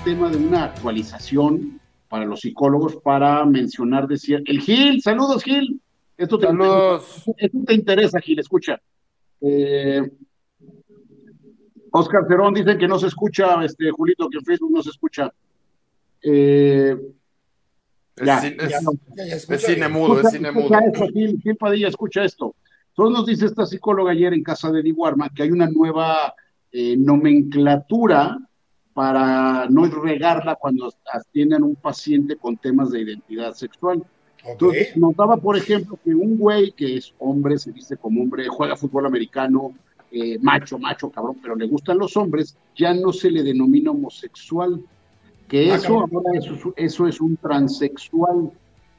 tema de una actualización para los psicólogos para mencionar, decir, el Gil, saludos Gil, Saludos. esto te interesa Gil, escucha. Eh, Oscar Cerón dice que no se escucha, Julito, que en Facebook no se escucha. Eh, Es, ya, cin- ya, es, Ya es escucha cine bien. mudo, es cine escucha mudo. esto, Gil Padilla, escucha esto. Entonces nos dice esta psicóloga ayer en casa de Diguarma que hay una nueva nomenclatura para no regarla cuando atienden a un paciente con temas de identidad sexual. Ok. Entonces, notaba, por ejemplo, que un güey que es hombre, se dice como hombre, juega fútbol americano, macho, cabrón, pero le gustan los hombres, ya no se le denomina homosexual, que Ah, eso cabrón. ahora eso es un transexual.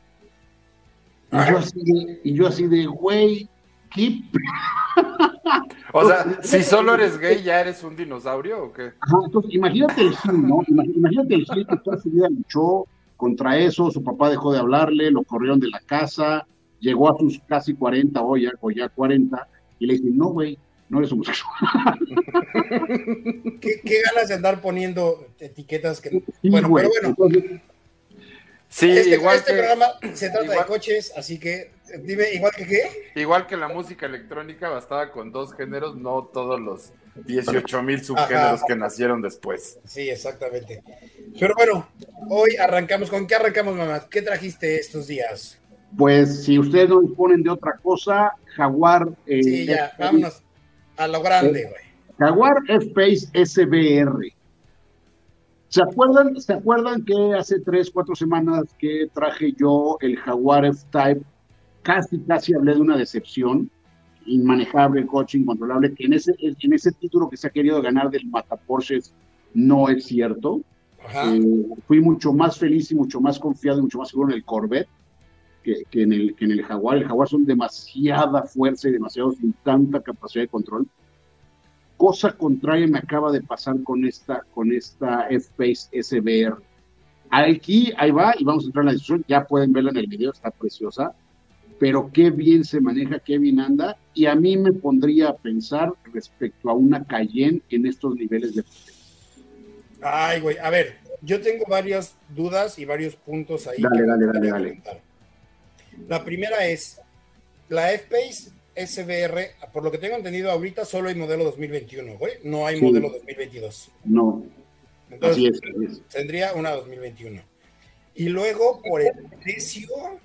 Ajá. Y yo así de, güey, ¿qué? O sea, si solo eres gay, ¿ya eres un dinosaurio o qué? Ajá, entonces, imagínate el Gil, ¿no? Imagínate el Gil que toda su vida luchó contra eso, su papá dejó de hablarle, lo corrieron de la casa, llegó a sus casi 40 o ya 40, y le dicen, no, güey, no eres homosexual. ¿Qué ganas de andar poniendo etiquetas que... Sí, Bueno, güey. pero bueno, Entonces, Sí, este programa se trata de igual, coches, así que dime, ¿igual que qué? igual que la música electrónica bastaba con 2 géneros, no todos los 18,000 Ajá. subgéneros que nacieron después. Sí, exactamente. Pero bueno, hoy arrancamos. ¿Con qué arrancamos, mamá? ¿Qué trajiste estos días? pues si ustedes no disponen de otra cosa, Jaguar, Sí, ya, vámonos a lo grande, güey. Jaguar F-Pace SBR. ¿Se acuerdan que hace 3, 4 semanas que traje yo el Jaguar F-Type? Casi hablé de una decepción, inmanejable, el coche incontrolable, que en ese título que se ha querido ganar del Mata Porsches no es cierto. Ajá. Fui mucho más feliz y mucho más confiado y mucho más seguro en el Corvette que en el Jaguar. El Jaguar son demasiada fuerza y demasiado sin tanta capacidad de control. Cosa contraria me acaba de pasar con esta F-Pace SBR. Aquí, ahí va, y vamos a entrar en la discusión, ya pueden verla en el video, está preciosa, pero qué bien se maneja, qué bien anda, y a mí me pondría a pensar respecto a una Cayenne en estos niveles de potencia. Ay, güey, a ver, yo tengo varias dudas y varios puntos ahí que me gustaría comentar. La primera es, la F-Pace SBR, por lo que tengo entendido ahorita solo hay modelo 2021, güey, no hay modelo 2022. No, Entonces, así es. tendría una 2021. Y luego, por el precio,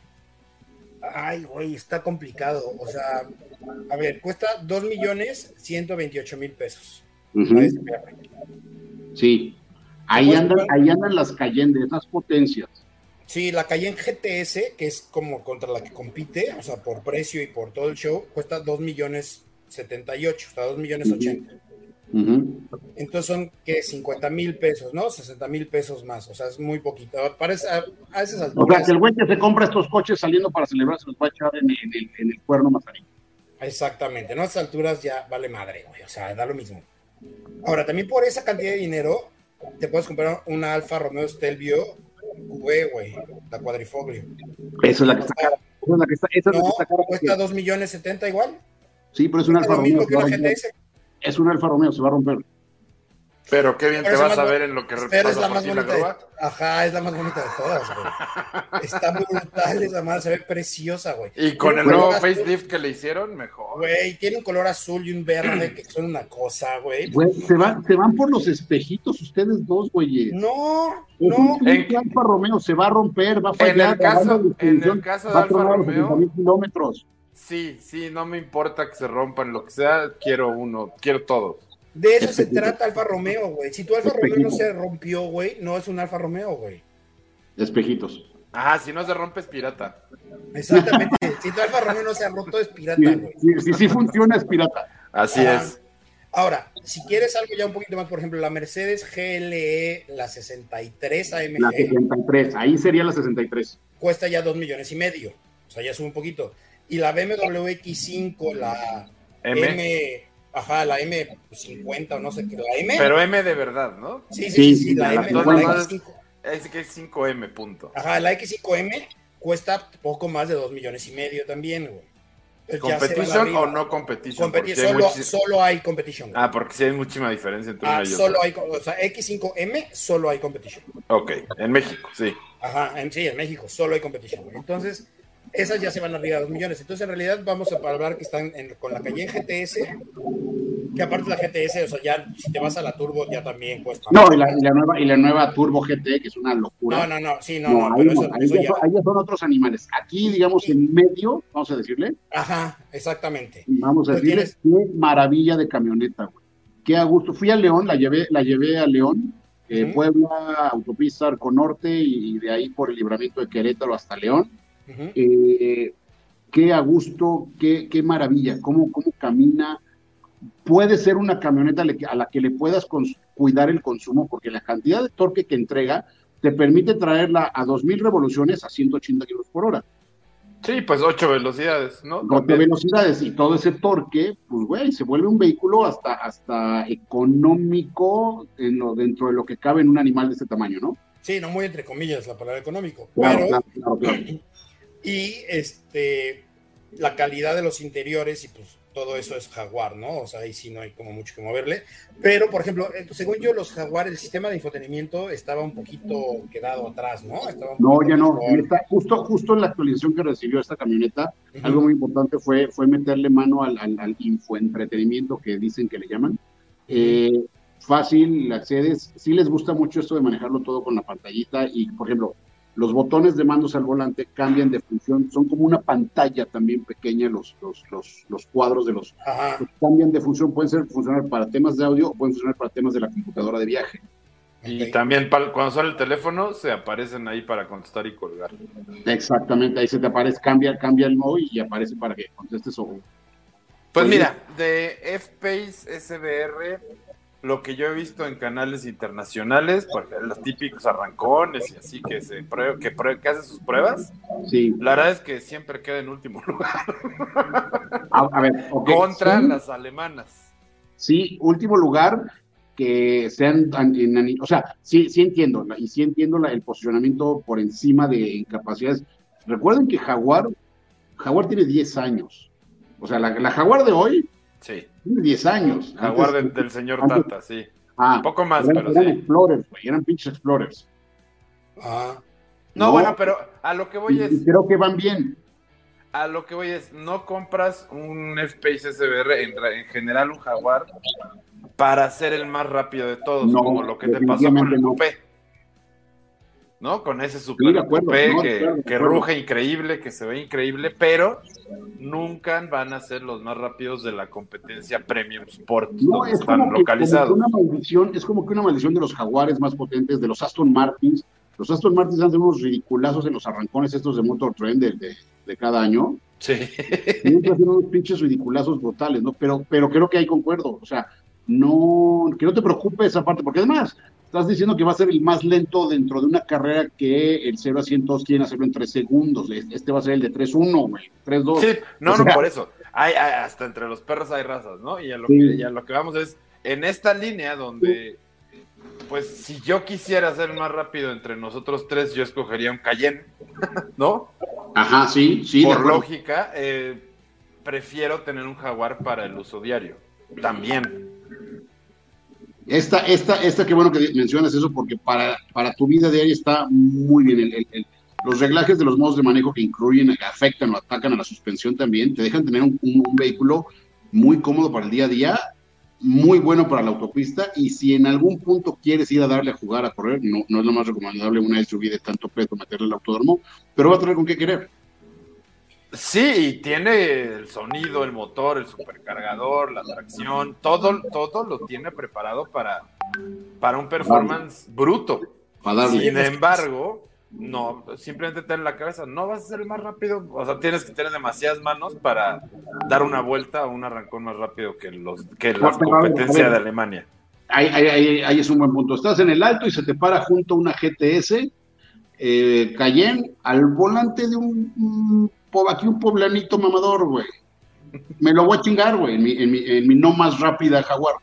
ay, güey, está complicado. O sea, a ver, cuesta 2,128,000 pesos. Uh-huh. La SBR. Sí, ahí andan las Cayenne de esas potencias. Sí, la Cayenne GTS, que es como contra la que compite, o sea, por precio y por todo el show, cuesta 2,078,000, o sea, 2,080,000. Uh-huh. Entonces son que 50,000 pesos, ¿no? 60,000 pesos más, o sea, es muy poquito. Parece, a esas alturas. O sea, que el güey que se compra estos coches saliendo para celebrar se los va a echar en el cuerno mazarín. Exactamente, ¿no? A esas alturas ya vale madre, güey, o sea, da lo mismo. Ahora, también por esa cantidad de dinero, te puedes comprar una Alfa Romeo Stelvio QB, güey, la cuadrifoglio. Esa es la que está cara. Esa es la que está cara. Cuesta 2,070,000 igual. Sí, pero es un Alfa Romeo. Que una GTS. Es un Alfa Romeo, se va a romper. Pero qué bien te vas a ver en lo que pero es la más bonita de, ajá, es la más bonita de todas, güey. Está brutal esa madre, se ve preciosa, güey. Y con el nuevo facelift que le hicieron, mejor. Güey, tiene un color azul y un verde que son una cosa, güey. Se van por los espejitos ustedes dos, güeyes. No. El Alfa Romeo se va a romper, va a fallar. En el caso de Alfa Romeo, kilómetros. Sí, no me importa que se rompan, lo que sea, quiero todos. De eso se trata Alfa Romeo, güey. Si tu Alfa Romeo no se rompió, güey, no es un Alfa Romeo, güey. Espejitos. Ah, si no se rompe es pirata. Exactamente. Si tu Alfa Romeo no se ha roto es pirata, güey. Sí funciona, es pirata. Así es. Ahora, si quieres algo ya un poquito más, por ejemplo, la Mercedes GLE, la 63 AMG. La 63, ahí sería la 63. Cuesta ya 2,500,000. O sea, ya sube un poquito. Y la BMW X5, la Ajá, la M50 o no sé qué, la M. Pero M de verdad, ¿no? Sí, la M. La X5. Es que es 5M, punto. Ajá, la X5M cuesta poco más de 2,500,000 también, güey. ¿Competition o no competition? Solo hay competition. Ah, porque sí hay muchísima diferencia entre una y otra. Solo hay, o sea, X5M solo hay competition. Ok, en México, sí. Ajá, en México solo hay competition. Entonces, esas ya se van arriba de 2 millones. Entonces, en realidad, vamos a hablar que están con la Cayenne GTS, que aparte la GTS, o sea, ya si te vas a la Turbo, ya también cuesta. No, y la nueva Turbo GT, que es una locura. No, pero ahí ya son otros animales. Aquí, digamos, en medio, vamos a decirle. Ajá, exactamente. Vamos a decirle, qué maravilla de camioneta, güey. Qué a gusto. Fui a León, la llevé a León, Puebla, autopista Arco Norte, y de ahí por el libramiento de Querétaro hasta León. Qué a gusto, qué maravilla, cómo camina. Puede ser una camioneta a la que le puedas cuidar el consumo, porque la cantidad de torque que entrega te permite traerla a 2000 revoluciones a 180 kilómetros por hora. Sí, pues 8 velocidades, ¿no? 8 velocidades y todo ese torque, pues güey, se vuelve un vehículo hasta económico dentro de lo que cabe en un animal de este tamaño, ¿no? Sí, no muy entre comillas la palabra económico. Claro. Y la calidad de los interiores y pues todo eso es Jaguar, ¿no? O sea, ahí sí no hay como mucho que moverle. Pero, por ejemplo, según yo, los Jaguar, el sistema de infotenimiento estaba un poquito quedado atrás, ¿no? Ya no. Justo en la actualización que recibió esta camioneta, algo muy importante fue meterle mano al infoentretenimiento que dicen que le llaman. Fácil, accedes. Sí les gusta mucho esto de manejarlo todo con la pantallita y, por ejemplo, los botones de mandos al volante cambian de función, son como una pantalla también pequeña, los cuadros de los cambian de función, pueden funcionar para temas de audio o pueden funcionar para temas de la computadora de viaje. Y también cuando sale el teléfono se aparecen ahí para contestar y colgar. Exactamente, ahí se te aparece, cambia el modo y aparece para que contestes o... Pues mira, de F-Pace SBR, lo que yo he visto en canales internacionales, porque los típicos arrancones y así que que hace sus pruebas, la verdad es que siempre queda en último lugar. A ver, contra las alemanas. Sí, último lugar, que sean, o sea, sí entiendo, y sí entiendo el posicionamiento por encima de capacidades. Recuerden que Jaguar tiene 10 años. O sea, la Jaguar de hoy tiene 10 años. Jaguar del señor Tata, sí. Un poco más, pero sí. Eran Explorers, güey, eran pinches Explorers. No, bueno, pero a lo que voy es... Creo que van bien. A lo que voy es, no compras un F-Pace SBR, en general un Jaguar, para ser el más rápido de todos, como lo que te pasó con el Coupé. ¿No? Con ese super Coupé que ruge increíble, que se ve increíble, pero nunca van a ser los más rápidos de la competencia Premium Sport, donde están localizados. Es como que una maldición de los Jaguares más potentes, de los Aston Martins. Los Aston Martins hacen unos ridiculazos en los arrancones estos de Motor Trend de cada año. Sí. Siempre hacen unos pinches ridiculazos brutales, ¿no? Pero creo que hay concuerdo. O sea, que no te preocupe esa parte, porque además estás diciendo que va a ser el más lento dentro de una carrera que el 0 a 100 todos quieren hacerlo en 3 segundos. Este va a ser el de 3-1, güey, 3-2. Sí, no, por eso. Hay, hasta entre los perros hay razas, ¿no? Y a lo que vamos es, en esta línea donde, pues, si yo quisiera ser más rápido entre nosotros tres, yo escogería un Cayenne, ¿no? Ajá, sí. Por lógica, prefiero tener un Jaguar para el uso diario, también. Esta, qué bueno que mencionas eso, porque para tu vida diaria está muy bien. Los reglajes de los modos de manejo que incluyen, afectan o atacan a la suspensión también, te dejan tener un vehículo muy cómodo para el día a día, muy bueno para la autopista, y si en algún punto quieres ir a darle a jugar, a correr, no es lo más recomendable una SUV de tanto peso meterle al autódromo, pero va a tener con qué querer. Sí, y tiene el sonido, el motor, el supercargador, la tracción, todo lo tiene preparado para un performance bruto. Sin embargo, no, simplemente ten en la cabeza, no vas a ser el más rápido, o sea, tienes que tener demasiadas manos para dar una vuelta o un arrancón más rápido que la competencia de Alemania. Ahí es un buen punto. Estás en el alto y se te para junto a una GTS Cayenne al volante de un poblanito mamador, güey. Me lo voy a chingar, güey, en mi no más rápida Jaguar.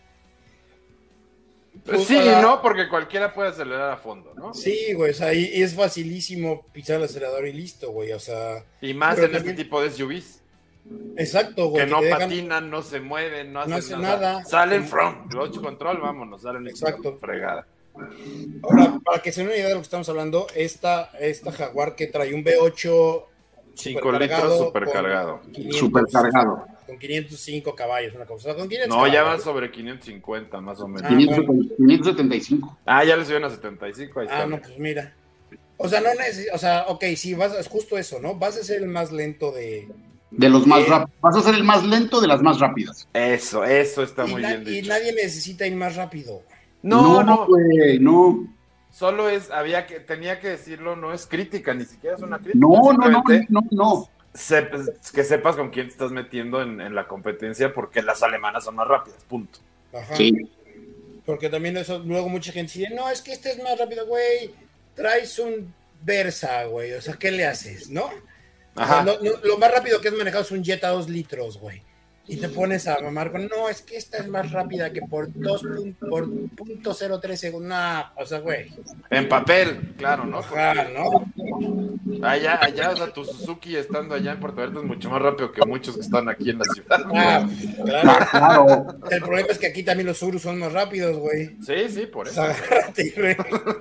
Sí, no, porque cualquiera puede acelerar a fondo, ¿no? Sí, güey, o sea, y es facilísimo pisar el acelerador y listo, güey, o sea... Y más en este tipo de SUVs. Exacto, güey. Que no patinan, no se mueven, no hacen nada. Salen from clutch control, vámonos, salen exacto. Fregada. Ahora, para que se den una idea de lo que estamos hablando, esta Jaguar que trae un V8 5 litros supercargado. Con 505 caballos, una cosa. Con 500 no, caballos. ya van sobre 550 más o menos. 575. Ya le subieron a 75. Ahí está. No, pues mira. O sea, ok, sí, es justo eso, ¿no? Vas a ser el más lento de los más rápidos. Vas a ser el más lento de las más rápidas. Eso está muy bien dicho. Y nadie necesita ir más rápido. No. Güey, no. Solo tenía que decirlo, no es crítica, ni siquiera es una crítica. No. Que sepas con quién te estás metiendo en la competencia, porque las alemanas son más rápidas, punto. Ajá. Sí. Porque también eso, luego mucha gente dice, no, es que este es más rápido, güey. Traes un Versa, güey. O sea, ¿qué le haces, no? Ajá. O sea, lo más rápido que has manejado es un Jetta 2 litros, güey. Y te pones a mamar con, no, es que esta es más rápida que por 0.03 segundos. No, o sea, güey. En papel, claro, ¿no? Ajá, ¿no? Allá, o sea, tu Suzuki estando allá en Puerto Vallarta es mucho más rápido que muchos que están aquí en la ciudad. Claro. El problema es que aquí también los Urus son más rápidos, güey. Sí, por eso. Agárrate, güey.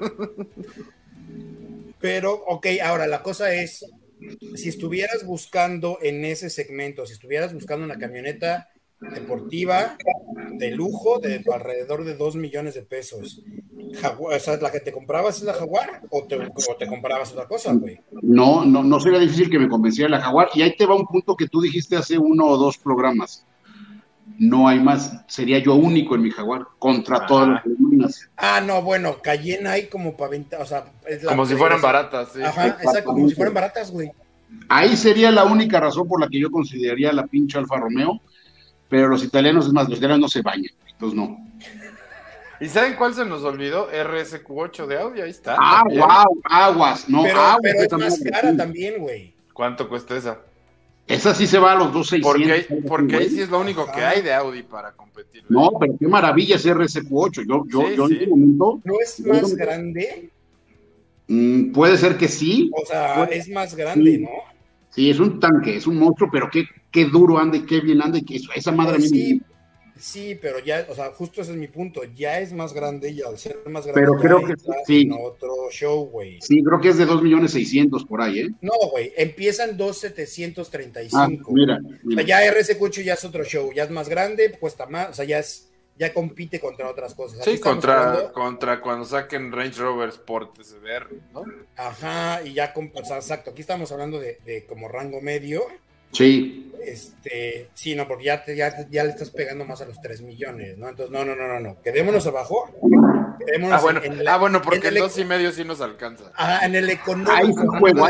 Pero, ok, ahora la cosa es, si estuvieras buscando en ese segmento, si estuvieras buscando una camioneta deportiva de lujo de alrededor de 2 millones de pesos, Jaguar, o sea, ¿la que te comprabas es la Jaguar o te comprabas otra cosa, güey? No sería difícil que me convenciera la Jaguar. Y ahí te va un punto que tú dijiste hace 1 o 2 programas. No hay más, sería yo único en mi Jaguar contra todas las alemanas. No, bueno, Cayenne hay como para 20, o sea, es como si fueran baratas, sí. Ajá, exacto, como si fueran baratas, güey. Ahí sería la única razón por la que yo consideraría la pinche Alfa Romeo, pero los italianos, es más, los italianos no se bañan, entonces no. ¿Y saben cuál se nos olvidó? RSQ8 de Audi, ahí está. Wow, aguas, no, pero es más cara también, güey. ¿Cuánto cuesta esa? Esa sí se va a los 2,600. Porque ahí sí es lo único que hay de Audi para competir. No, pero qué maravilla es RSQ8. Yo en este momento... ¿No es más grande? Puede ser que sí. O sea, es más grande, ¿no? Sí, es un tanque, es un monstruo, pero qué duro anda y qué bien anda y que esa madre a mí Sí, pero ya, o sea, justo ese es mi punto, ya es más grande y al ser más grande pero creo que sí. En otro show, güey. Sí, creo que es de 2,600,000 por ahí, ¿eh? No, güey, empiezan 2,735. Mira. O sea, ya RSQ8 ya es otro show, ya es más grande, cuesta más, o sea, ya compite contra otras cosas. Sí, contra cuando saquen Range Rover Sport SBR, ¿no? Ajá, y ya, o sea, exacto, aquí estamos hablando de como rango medio. Sí. Sí, no, porque ya le estás pegando más a los 3 millones, ¿no? Entonces, no. Quedémonos abajo. Bueno, porque el 2,5 sí nos alcanza. En el económico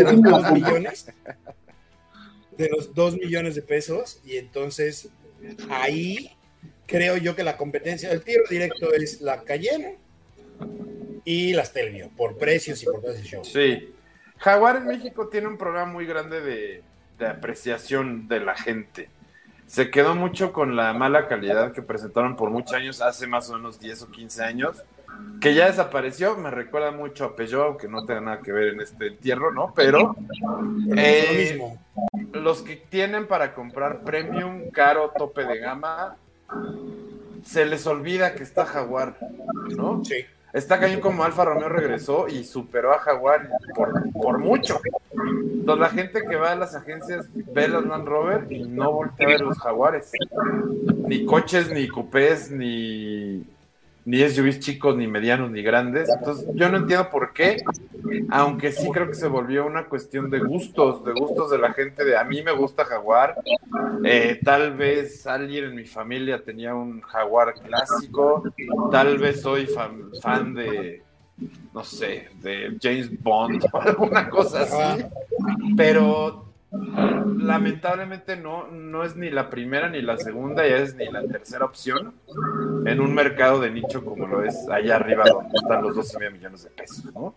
de los 2 millones de pesos, y entonces ahí creo yo que la competencia, el tiro directo es la Cayenne y la Stelvio, por precios y por todo ese show. Sí. Jaguar en México tiene un programa muy grande de apreciación de la gente. Se quedó mucho con la mala calidad que presentaron por muchos años, hace más o menos 10 o 15 años, que ya desapareció. Me recuerda mucho a Peugeot, aunque no tenga nada que ver en este entierro, ¿no? Pero los que tienen para comprar premium, caro, tope de gama, se les olvida que está Jaguar, ¿no? Sí. Está cañón como Alfa Romeo regresó y superó a Jaguar por mucho. Entonces la gente que va a las agencias ve las Land Rover y no voltea a ver los Jaguares. Ni coches, ni coupés, ni SUVs chicos, ni medianos, ni grandes. Entonces yo no entiendo por qué, aunque sí creo que se volvió una cuestión de gustos de la gente. A mí me gusta Jaguar. Tal vez alguien en mi familia tenía un Jaguar clásico. Tal vez soy fan de, no sé, de James Bond o alguna cosa así. Pero lamentablemente no es ni la primera ni la segunda, ya es ni la tercera opción en un mercado de nicho como lo es allá arriba donde están los 2,5 millones de pesos, ¿no?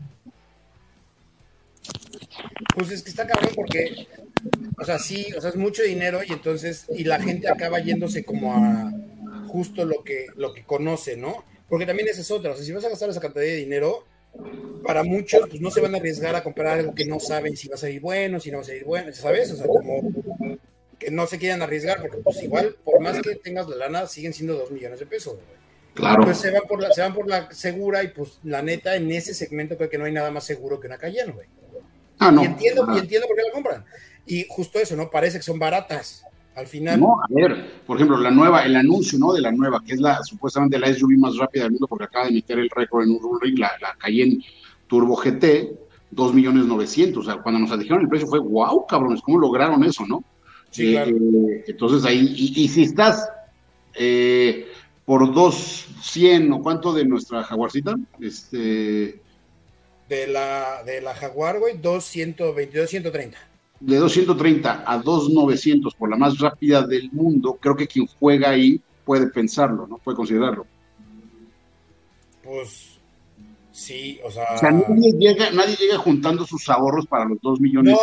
Pues es que está cabrón porque, o sea, sí, o sea, es mucho dinero y la gente acaba yéndose como a justo lo que conoce, ¿no? Porque también esa es otra, o sea, si vas a gastar esa cantidad de dinero, para muchos, pues no se van a arriesgar a comprar algo que no saben si va a salir bueno, si no va a salir bueno, ¿sabes? O sea, como que no se quieran arriesgar, porque pues igual, por más que tengas la lana, siguen siendo 2 millones de pesos, güey. Claro. Entonces se van por la segura y pues la neta, en ese segmento creo que no hay nada más seguro que una Cayenne, güey. No. Y entiendo por qué la compran. Y justo eso, ¿no? Parece que son baratas. Al final. No, a ver, por ejemplo, la nueva, el anuncio, ¿no? De la nueva, que es supuestamente la SUV más rápida del mundo, porque acaba de emitir el récord en un ring, la Cayenne Turbo GT, 2.900.000. O sea, cuando nos dijeron el precio fue, wow, cabrones, ¿cómo lograron eso, no? Sí, claro. Entonces ahí, y si estás por 200 o cuánto de nuestra Jaguarcita, de la Jaguar, güey, 222, 130. De 230 a 2.900 por la más rápida del mundo, creo que quien juega ahí puede pensarlo, ¿no? Puede considerarlo. Pues sí, o sea nadie llega juntando sus ahorros para los 2 millones.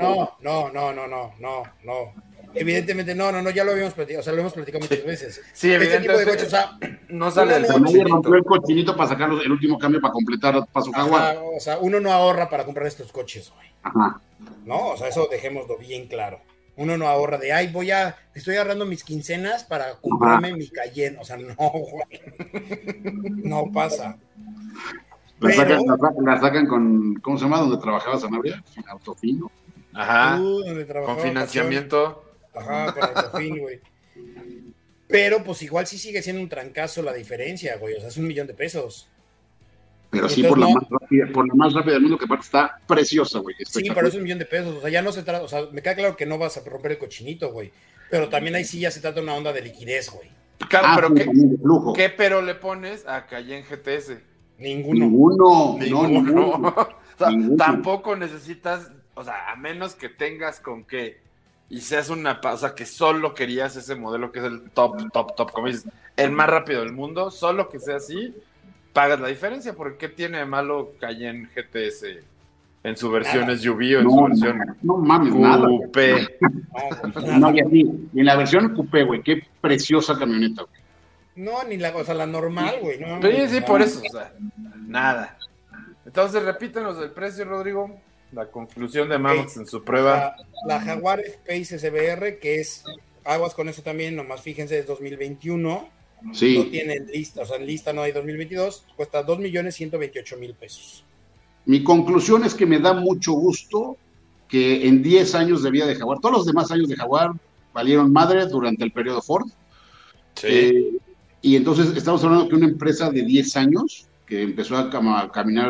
No. Evidentemente, no, ya lo habíamos platicado, o sea, lo hemos platicado muchas veces. Sí, evidentemente. Tipo de coches, o sea, no sale el nadie rompió el cochinito para sacar el último cambio para completar para su Jaguar. O sea, uno no ahorra para comprar estos coches, güey. Ajá. No, o sea, eso dejémoslo bien claro. Uno no ahorra de, estoy ahorrando mis quincenas para comprarme mi Cayenne. O sea, no, güey. No pasa. La sacan con, ¿cómo se llama? ¿Donde trabajaba Sanabria? Autofino. Ajá. Con financiamiento. Ajá, con Autofino, güey. Pero pues igual sí sigue siendo un trancazo la diferencia, güey. O sea, es $1,000,000. Pero sí, por la más rápida del mundo, que aparte está preciosa, güey. Sí, pero es $1,000,000. O sea, ya no se trata, o sea, me queda claro que no vas a romper el cochinito, güey. Pero también ahí sí ya se trata de una onda de liquidez, güey. Claro, pero ¿qué pero le pones a Cayenne GTS? Ninguno. O sea, tampoco necesitas, o sea, a menos que tengas con qué y seas o sea, que solo querías ese modelo que es el top, como dices, el más rápido del mundo, solo que sea así, pagas la diferencia, porque ¿qué tiene de malo Cayenne GTS en su versión SUV o en su versión no mames, nada. Coupé? Y en la versión Coupé, güey, qué preciosa camioneta, güey. No, ni la normal, güey. No, sí, por eso, o sea, nada. Entonces, repítanos el precio, Rodrigo. La conclusión de Mamax en su prueba. La Jaguar F-Pace SBR, que es, aguas con eso también, nomás fíjense, es 2021. Sí. No tienen lista, o sea, en lista no hay 2022, cuesta $2,128,000. Mi conclusión es que me da mucho gusto que en 10 años de vida de Jaguar, todos los demás años de Jaguar valieron madre durante el periodo Ford. Sí. Y entonces estamos hablando que una empresa de 10 años, que empezó a caminar,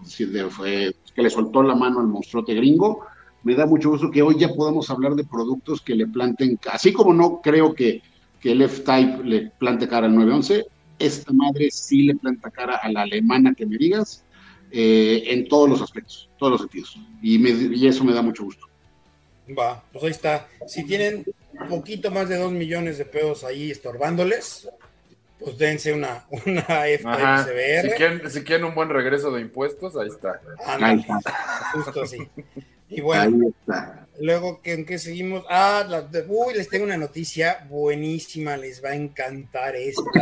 que le soltó la mano al monstruote gringo, me da mucho gusto que hoy ya podamos hablar de productos que le planten, así como no creo que el F-Type le plante cara al 911, esta madre sí le planta cara a la alemana que me digas, en todos los aspectos, todos los sentidos. Y eso me da mucho gusto. Va, pues ahí está. Si tienen un poquito más de 2 millones de pesos ahí estorbándoles, pues dense una F-Type SBR. Si quieren un buen regreso de impuestos, ahí está. Ándale, justo así. Y bueno, ahí está. Luego, ¿en qué seguimos? Les tengo una noticia buenísima, les va a encantar esta.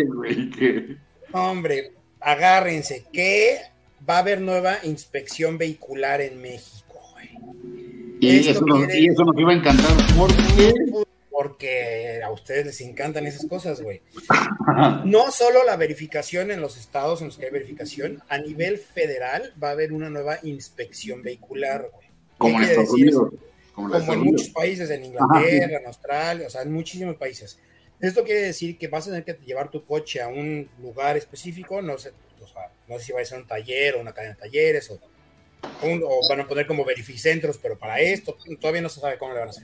Hombre, agárrense, que va a haber nueva inspección vehicular en México, güey. Y eso nos iba a encantar. ¿Por qué? Porque a ustedes les encantan esas cosas, güey. No solo la verificación en los estados en los que hay verificación, a nivel federal va a haber una nueva inspección vehicular, güey. Como en Estados Unidos. Como en muchos países, en Inglaterra, en Australia, o sea, en muchísimos países. Esto quiere decir que vas a tener que llevar tu coche a un lugar específico, no sé si va a ser un taller o una cadena de talleres, o van a poner como verificentros, pero para esto todavía no se sabe cómo le van a hacer.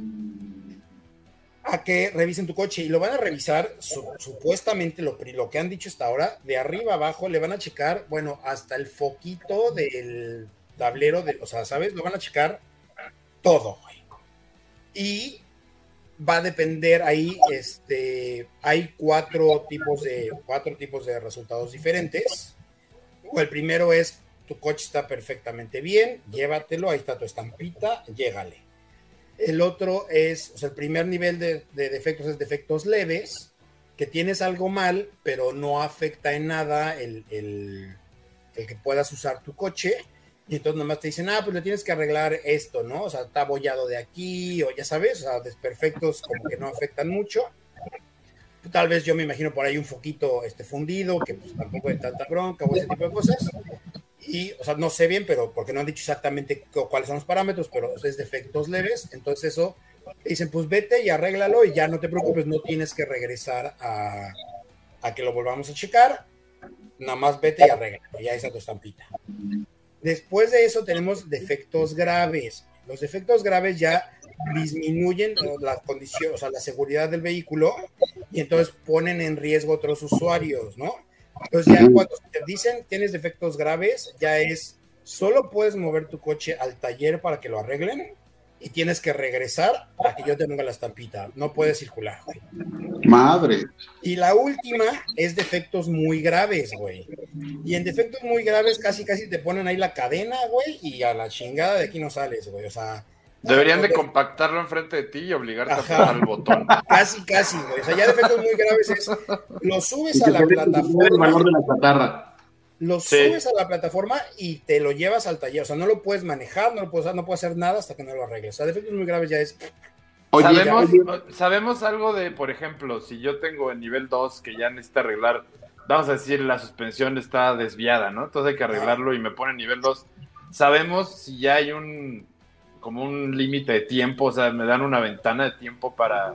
A que revisen tu coche y lo van a revisar, supuestamente lo que han dicho hasta ahora, de arriba abajo le van a checar, bueno, hasta el foquito del tablero, o sea, ¿sabes? Lo van a checar todo, güey. Y va a depender ahí, hay cuatro tipos de resultados diferentes. El primero es, tu coche está perfectamente bien, llévatelo, ahí está tu estampita, llégale. El otro es, o sea, el primer nivel de defectos es defectos leves, que tienes algo mal, pero no afecta en nada el que puedas usar tu coche. Y entonces nomás te dicen, pues le tienes que arreglar esto, ¿no? O sea, está abollado de aquí, o ya sabes, o sea, desperfectos como que no afectan mucho. Tal vez yo me imagino por ahí un foquito fundido, que pues tampoco hay tanta bronca o ese tipo de cosas. Y, o sea, no sé bien, pero porque no han dicho exactamente cuáles son los parámetros, pero es defectos leves. Entonces eso, te dicen, pues vete y arréglalo y ya no te preocupes, no tienes que regresar a que lo volvamos a checar. Nada más vete y arréglalo, ya esa tu estampita. Después de eso tenemos defectos graves. Los defectos graves ya disminuyen la condición, o sea, la seguridad del vehículo y entonces ponen en riesgo a otros usuarios, ¿no? Entonces ya cuando te dicen tienes defectos graves, ya es, solo puedes mover tu coche al taller para que lo arreglen y tienes que regresar a que yo te ponga la estampita. No puedes circular, güey. Madre. Y la última es defectos muy graves, güey. Y en defectos muy graves casi te ponen ahí la cadena, güey, y a la chingada de aquí no sales, güey. O sea... Deberían de compactarlo enfrente de ti y obligarte a apretar el botón. Casi, güey. O sea, ya defectos muy graves es, lo subes a la plataforma. Lo subes a la plataforma y te lo llevas al taller. O sea, no lo puedes manejar, no puedes hacer nada hasta que no lo arregles. O sea, defectos muy graves ya es... Oye, ¿sabemos algo de, por ejemplo, si yo tengo el nivel 2 que ya necesita arreglar, vamos a decir, la suspensión está desviada, ¿no? Entonces hay que arreglarlo y me pone nivel 2. ¿Sabemos si ya hay como un límite de tiempo? O sea, ¿me dan una ventana de tiempo para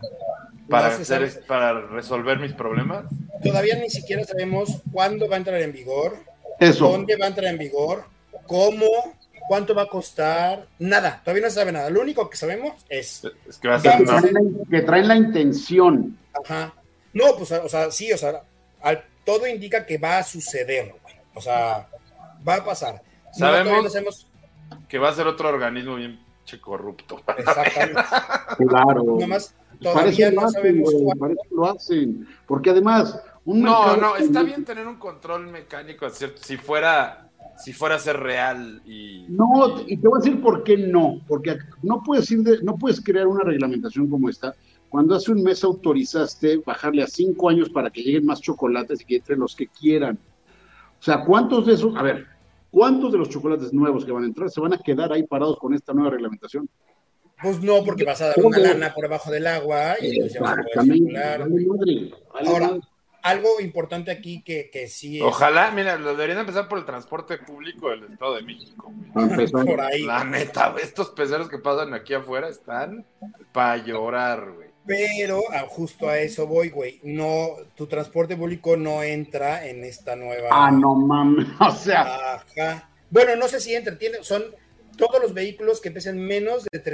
resolver mis problemas? Todavía ni siquiera sabemos cuándo va a entrar en vigor, dónde va a entrar en vigor, cómo, cuánto va a costar, nada, todavía no se sabe nada. Lo único que sabemos es que va a ser que traen la intención. Ajá. No, pues, o sea, sí, o sea, todo indica que va a suceder, güey. O sea, va a pasar. Sabemos que va a ser otro organismo bien corrupto. Exactamente. Claro. Nomás todavía no sabemos cuándo lo hacen. Porque además, no, está bien tener un control mecánico, ¿cierto? Si fuera a ser real y te voy a decir por qué no. Porque no puedes crear una reglamentación como esta cuando hace un mes autorizaste bajarle a 5 años para que lleguen más chocolates y que entren los que quieran. O sea, ¿cuántos de los chocolates nuevos que van a entrar se van a quedar ahí parados con esta nueva reglamentación? Pues no, porque vas a dar una lana por debajo del agua y entonces ya vas a poder circular. Ahora, algo importante aquí que sí es... Ojalá, mira, lo deberían empezar por el transporte público del Estado de México. Por ahí. La neta, estos peceros que pasan aquí afuera están para llorar, güey. Pero justo a eso voy, güey. No, tu transporte público no entra en esta nueva... no mames, o sea... Ajá. Bueno, no sé si entra, son todos los vehículos que pesen menos de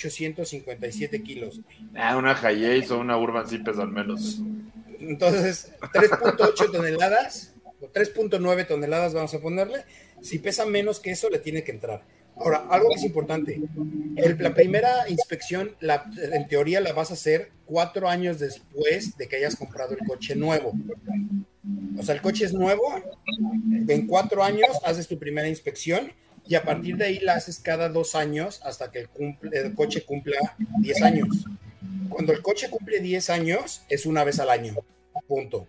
3,857 kilos. Una Hiace o una Urban sí pesa al menos. Entonces, 3.8 toneladas, o 3.9 toneladas vamos a ponerle. Si pesa menos que eso, le tiene que entrar. Ahora, algo que es importante, la primera inspección, en teoría la vas a hacer 4 años después de que hayas comprado el coche nuevo. O sea, el coche es nuevo, en 4 años haces tu primera inspección y a partir de ahí la haces cada 2 años hasta que el coche cumpla 10 años. Cuando el coche cumple 10 años, es una vez al año, punto.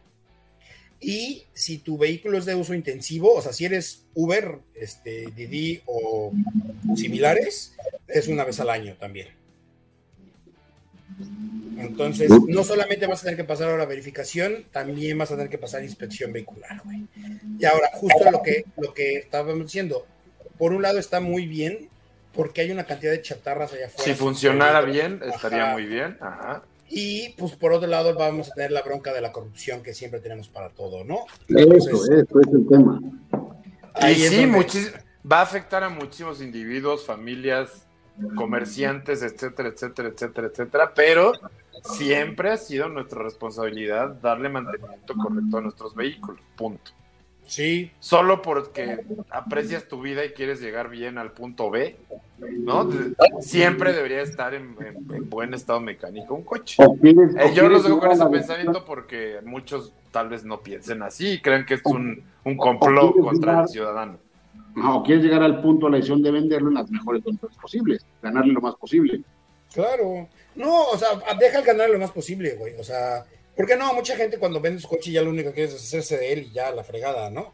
Y si tu vehículo es de uso intensivo, o sea, si eres Uber, Didi o similares, es una vez al año también. Entonces, no solamente vas a tener que pasar ahora verificación, también vas a tener que pasar inspección vehicular, güey. Y ahora, justo lo que estábamos diciendo, por un lado está muy bien, porque hay una cantidad de chatarras allá afuera. Si funcionara bien, estaría muy bien. Ajá. Y pues por otro lado vamos a tener la bronca de la corrupción que siempre tenemos para todo, ¿no? Entonces, eso es el tema. Y sí, va a afectar a muchísimos individuos, familias, comerciantes, etcétera, etcétera, etcétera, etcétera, pero siempre ha sido nuestra responsabilidad darle mantenimiento correcto a nuestros vehículos, punto. Sí. Solo porque aprecias tu vida y quieres llegar bien al punto B, ¿no? Siempre debería estar en buen estado mecánico un coche. Yo los dejo con ese pensamiento porque muchos tal vez no piensen así y crean que es un complot contra el ciudadano. O quieres llegar al punto de la decisión de venderlo en las mejores condiciones posibles, ganarle lo más posible. Claro. No, o sea, deja el ganar lo más posible, güey. O sea, porque no, mucha gente cuando vende su coche ya lo único que quiere es hacerse de él y ya la fregada, ¿no?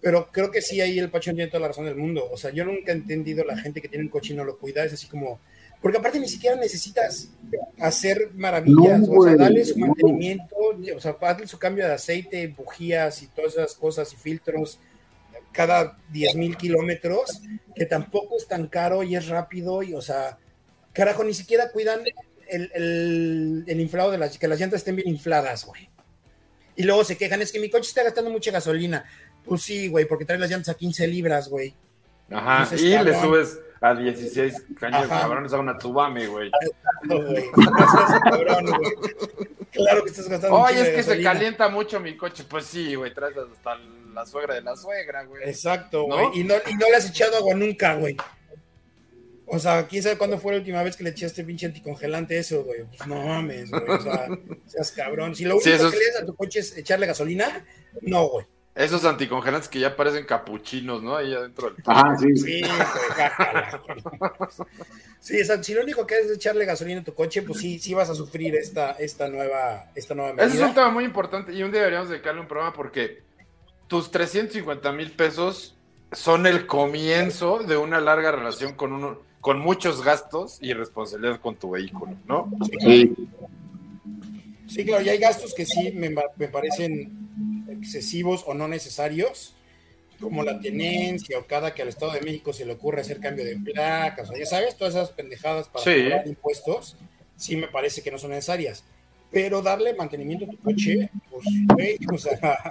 Pero creo que sí, ahí el Pachón tiene toda la razón del mundo. O sea, yo nunca he entendido la gente que tiene un coche y no lo cuida. Es así como... Porque aparte ni siquiera necesitas hacer maravillas. No, o sea, güey, darle su no. mantenimiento, o sea, darle su cambio de aceite, bujías y todas esas cosas y filtros cada 10,000 kilómetros, que tampoco es tan caro y es rápido. Y, o sea, carajo, ni siquiera cuidan el inflado de que las llantas estén bien infladas, güey. Y luego se quejan, es que mi coche está gastando mucha gasolina. Pues sí, güey, porque trae las llantas a 15 libras, güey. Ajá, entonces, y cabrón, le subes a 16 caños, cabrones, a una Tsubame, güey. Cabrón, güey. Claro que estás gastando. Oye, es que se calienta mucho mi coche. Pues sí, güey, traes hasta la suegra de la suegra, güey. Exacto, güey. ¿No? Y no le has echado agua nunca, güey. O sea, quién sabe cuándo fue la última vez que le echaste pinche anticongelante eso, güey. Pues no mames, güey. O sea, seas cabrón. Si lo único que le das a tu coche es echarle gasolina, no, güey. Esos anticongelantes que ya parecen capuchinos, ¿no? Ahí adentro del... Ajá, sí. Sí, güey, sí, exacto. Si lo único que es echarle gasolina a tu coche, pues sí vas a sufrir esta nueva medida. Ese es un tema muy importante y un día deberíamos dedicarle un programa porque tus 350,000 pesos son el comienzo de una larga relación con muchos gastos y responsabilidad con tu vehículo, ¿no? Sí. Sí, claro, y hay gastos que sí me parecen excesivos o no necesarios, como la tenencia o cada que al Estado de México se le ocurre hacer cambio de placas, o ya sabes, todas esas pendejadas para cobrar impuestos, sí me parece que no son necesarias. Pero darle mantenimiento a tu coche, pues, güey, o sea...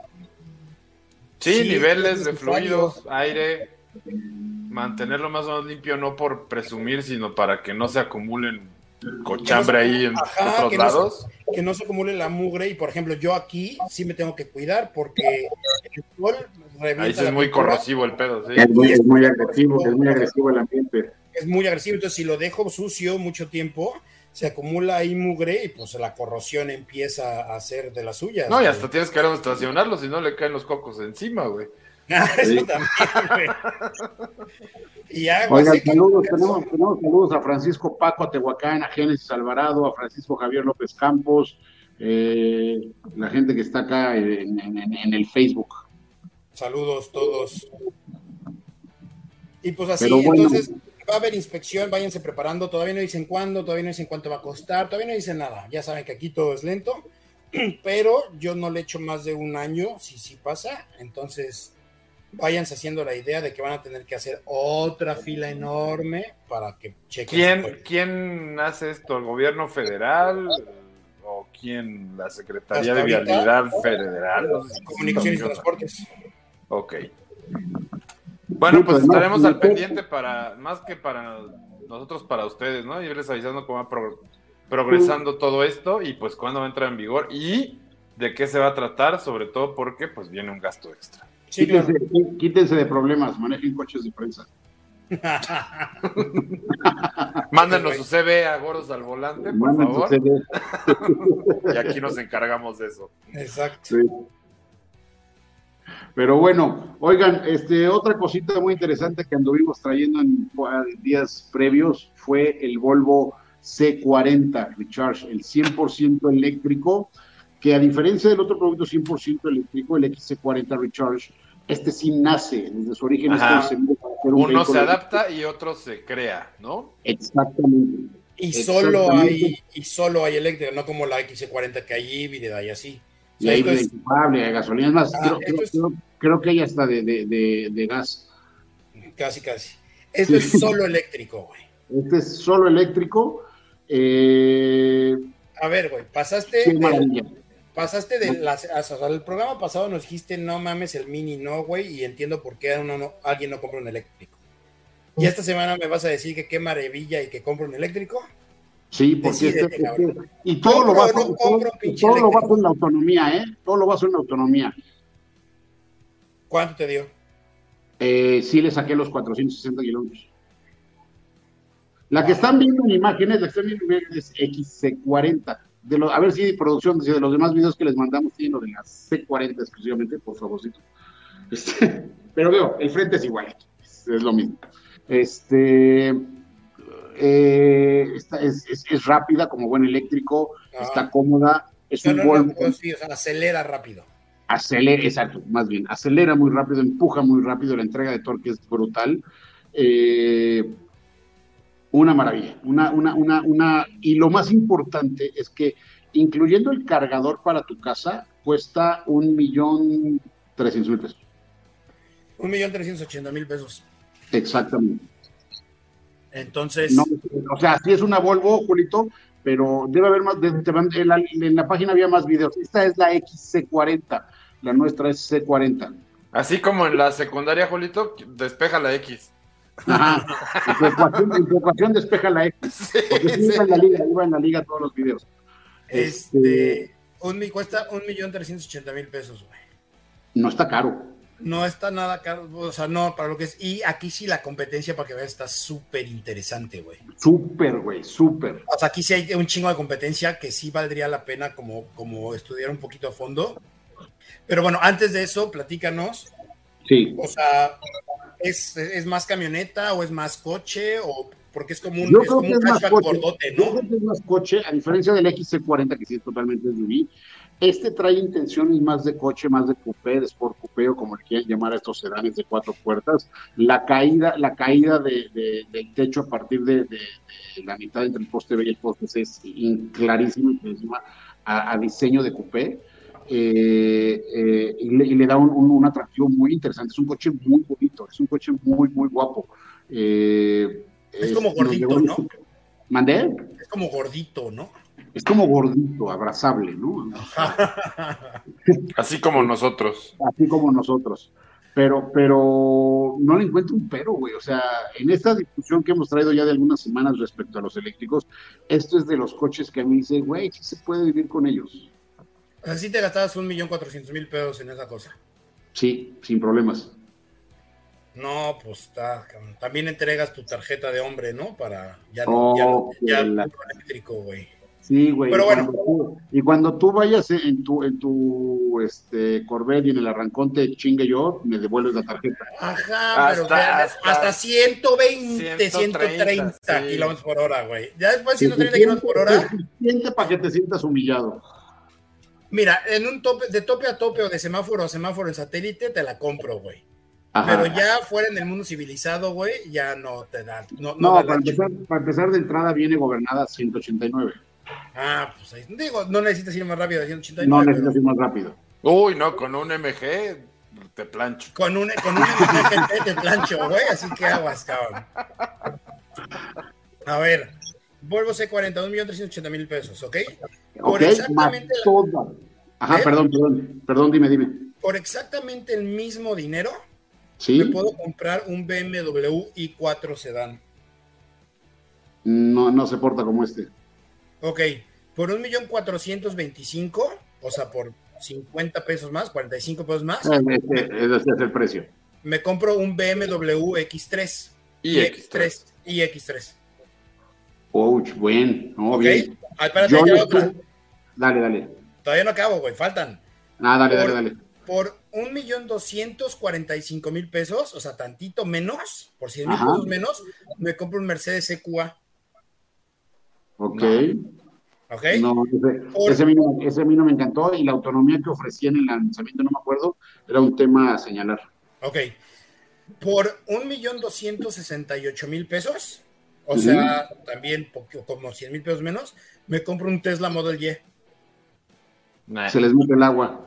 Sí, niveles de fluidos, aire, mantenerlo más o menos limpio, no por presumir, sino para que no se acumulen cochambre ahí en otros lados. Que no se acumule la mugre y, por ejemplo, yo aquí sí me tengo que cuidar porque el sol revienta. Ahí sí es muy corrosivo el pedo, sí. Es muy agresivo el ambiente. Es muy agresivo, entonces si lo dejo sucio mucho tiempo, se acumula ahí mugre y pues la corrosión empieza a hacer de las suyas. No, y hasta tienes que estacionarlo, si no le caen los cocos encima, güey. Eso también, güey. Y oigan, tenemos saludos a Francisco Paco, a Tehuacán, a Génesis Alvarado, a Francisco Javier López Campos, la gente que está acá en el Facebook. Saludos todos. Y pues así, bueno, entonces va a haber inspección, váyanse preparando, todavía no dicen cuándo, todavía no dicen cuánto va a costar, todavía no dicen nada, ya saben que aquí todo es lento, pero yo no le echo más de un año, si pasa, entonces... váyanse haciendo la idea de que van a tener que hacer otra fila enorme para que chequen. ¿Quién hace esto? ¿El gobierno federal? ¿O quién? ¿La Secretaría de Vialidad Federal? No sé si Comunicaciones y Transportes. Ok. Bueno, pues estaremos al pendiente más que para nosotros, para ustedes, ¿no? Irles avisando cómo va progresando todo esto y pues cuándo va a entrar en vigor y de qué se va a tratar, sobre todo porque pues viene un gasto extra. Sí, quítense de problemas, manejen coches de prensa. Mándenos su CV a Gordos al Volante, por favor. Y aquí nos encargamos de eso. Exacto. Sí. Pero bueno, oigan, otra cosita muy interesante que anduvimos trayendo en días previos fue el Volvo C40 Recharge, el 100% eléctrico, que a diferencia del otro producto 100% eléctrico, el XC40 Recharge, sí nace desde su origen. Uno se adapta y otro se crea, ¿no? Exactamente. Y solo hay eléctrica, no como la XC40 que hay híbrida y así. O sea, y híbrida equipable, de gasolina. Es más, creo que hay hasta de gas. Casi. Esto es solo eléctrico, güey. Este es solo eléctrico. A ver, güey, pasaste el programa pasado nos dijiste, no mames, el Mini no, güey, y entiendo por qué alguien no compra un eléctrico. Y esta semana me vas a decir que qué maravilla y que compro un eléctrico. Sí, porque y todo lo va a hacer en la autonomía, ¿eh? Todo lo va a hacer en la autonomía. ¿Cuánto te dio? Sí, le saqué los 460 kilómetros. La que están viendo en imágenes, es XC40. A ver si producción, de los demás videos que les mandamos tienen lo de la C40 exclusivamente, por favorcito. Pero veo, el frente es igual, es lo mismo. Es rápida como buen eléctrico, está cómoda, es un Volvo. Sí, o sea, acelera rápido. Acelera, exacto, más bien, acelera muy rápido, empuja muy rápido, la entrega de torque es brutal. Una maravilla, y lo más importante es que, incluyendo el cargador para tu casa, cuesta 1,300,000 pesos. 1,380,000 pesos. Exactamente. Entonces. No, o sea, sí es una Volvo, Julito, pero debe haber más. En la página había más videos. Esta es la XC40, la nuestra es C40. Así como en la secundaria, Julito, despeja la X. Ajá. En tu ecuación despeja la X. Sí, porque sí, iba en la liga todos los videos. Cuesta 1,380,000 pesos, güey. No está caro. No está nada caro, o sea, no, para lo que es. Y aquí sí la competencia, para que veas, está súper interesante, güey. Súper, güey, súper. O sea, aquí sí hay un chingo de competencia que sí valdría la pena como estudiar un poquito a fondo. Pero bueno, antes de eso, platícanos. Sí. O sea, ¿es más camioneta o es más coche? O porque es como un hatchback gordote, ¿no? Yo creo que es más coche, a diferencia del XC40, que sí es totalmente SUV. Este trae intenciones más de coche, más de coupé, de sport coupé, o como le quieran llamar a estos sedanes de 4 puertas. La caída del techo a partir de la mitad entre el poste B y el poste C es clarísima a diseño de coupé. Y le da un atractivo muy interesante. Es un coche muy bonito, es un coche muy, muy guapo. Es como gordito, ¿no? ¿Mandé? Es como gordito, ¿no? Es como gordito, abrazable, ¿no? Así como nosotros. Así como nosotros. Pero no le encuentro un pero, güey. O sea, en esta discusión que hemos traído ya de algunas semanas respecto a los eléctricos, esto es de los coches que a mí dice, güey, sí se puede vivir con ellos. Así te gastabas 1,400,000 pesos en esa cosa. Sí, sin problemas. No, pues está. También entregas tu tarjeta de hombre, ¿no? Para ya eléctrico, güey. Sí, güey. Pero bueno. Cuando tú vayas en tu Corvette y en el arrancón te chingue yo, me devuelves la tarjeta. Ajá, hasta 120, 130 sí. kilómetros por hora, güey. Ya después 130 kilómetros por hora. Suficiente para que te sientas humillado. Mira, en un de tope a tope o de semáforo a semáforo en satélite, te la compro, güey. Pero ya fuera en el mundo civilizado, güey, ya no te da. Para empezar de entrada viene gobernada 189. Ah, pues ahí, digo, no necesitas ir más rápido de 189. No necesitas ir más rápido. Uy, no, con un MG te plancho. Con un MG te plancho, güey, así que aguas, cabrón. A ver, Volvo C40, 1,380,000 pesos, ¿ok? Por exactamente Ajá, perdón, dime. Por exactamente el mismo dinero, ¿sí? Me puedo comprar un BMW i4 sedán. No se porta como este. Ok, por 1,425,000, o sea, por 50 pesos más, 45 pesos más. Ese es el precio. Me compro un BMW X3. iX3. Ouch, bien. No, okay. Bien. Ay, espérate, otra. Dale. Todavía no acabo, güey, faltan. Dale. Por 1,245,000 pesos, o sea, tantito menos, por 100,000 pesos menos, me compro un Mercedes EQA. Ok. No, ese a mí no me encantó, y la autonomía que ofrecían en el lanzamiento, no me acuerdo, era un tema a señalar. Ok. Por 1,268,000 pesos, o sea, también como 100,000 pesos menos, me compro un Tesla Model Y. Se les mete el agua,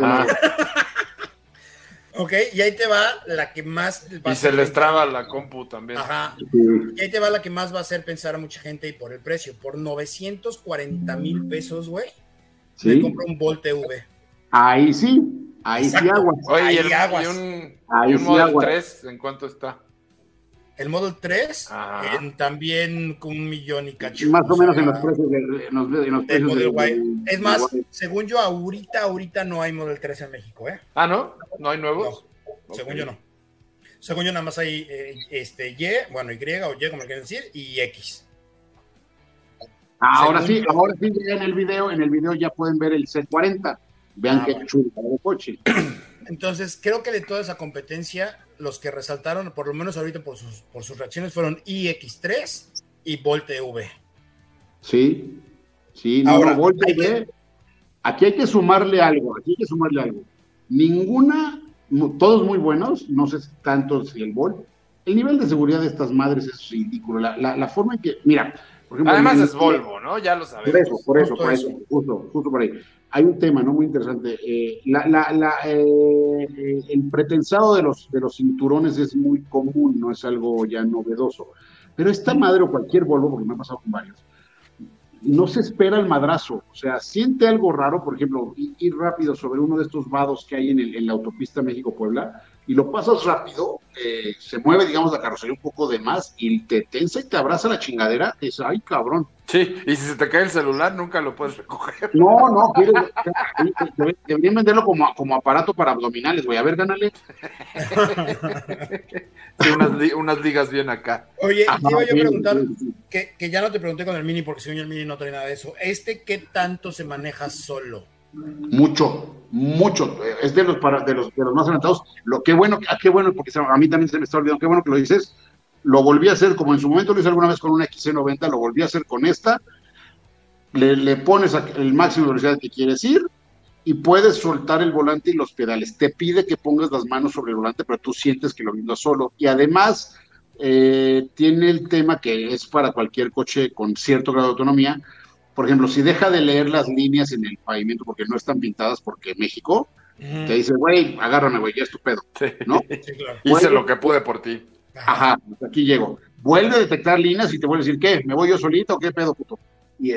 Ok, y ahí te va la que más... Y se les traba la compu también. Ajá. Sí. Y ahí te va la que más va a hacer pensar a mucha gente, y por el precio. Por 940,000 pesos, güey, ¿sí? Me compro un Volt EV. Ahí sí agua. Oye, ¿y un Model 3 en cuánto está? El Model 3 también con 1,000,000 y cacho. Más o menos en los precios del Model Y. Es más, según yo, ahorita no hay Model 3 en México, ¿eh? Ah, ¿no? ¿No hay nuevos? No, según yo no. Según yo nada más hay Y, bueno, Y o Y, como le quieren decir, y X. Ahora sí, en el video ya pueden ver el C40. Vean qué chulo de coche. Entonces, creo que de toda esa competencia, los que resaltaron, por lo menos ahorita por sus reacciones, fueron iX3 y Volt EV. Sí, no, Volt EV. Aquí hay que sumarle algo. Ninguna, todos muy buenos, no sé tanto si el Volt. El nivel de seguridad de estas madres es ridículo. La forma en que, mira, por ejemplo. Además es Volvo, ¿no? Ya lo sabemos. Por eso, justo por ahí. Hay un tema, ¿no? Muy interesante. El pretensado de los cinturones es muy común, no es algo ya novedoso. Pero esta madre o cualquier Volvo, porque me ha pasado con varios, no se espera el madrazo, o sea, siente algo raro, por ejemplo, ir rápido sobre uno de estos vados que hay en la autopista México-Puebla, y lo pasas rápido, se mueve, digamos, la carrocería un poco de más, y te tensa y te abraza la chingadera, es, ay, cabrón. Sí, y si se te cae el celular, nunca lo puedes recoger. No, deberían venderlo como aparato para abdominales, güey, a ver, gánale. Sí, unas ligas bien acá. Oye, te iba yo a preguntar, que ya no te pregunté con el Mini, porque según yo el Mini no trae nada de eso. ¿Qué tanto se maneja solo? Mucho. Es de los más adelantados. Qué bueno, porque a mí también se me está olvidando, qué bueno que lo dices. Lo volví a hacer, como en su momento lo hice alguna vez con una XC90, lo volví a hacer con esta. Le pones el máximo de velocidad que quieres ir y puedes soltar el volante y los pedales. Te pide que pongas las manos sobre el volante, pero tú sientes que lo brindas solo. Y además tiene el tema que es para cualquier coche con cierto grado de autonomía. Por ejemplo, si deja de leer las líneas en el pavimento porque no están pintadas, porque México, te dice, güey, agárrame, güey, ya es tu pedo, ¿no? Sí, claro. Hice lo que pude por ti. Ajá, aquí llego. Vuelve a detectar líneas y te vuelve a decir, ¿qué? ¿Me voy yo solito o qué pedo, puto? Y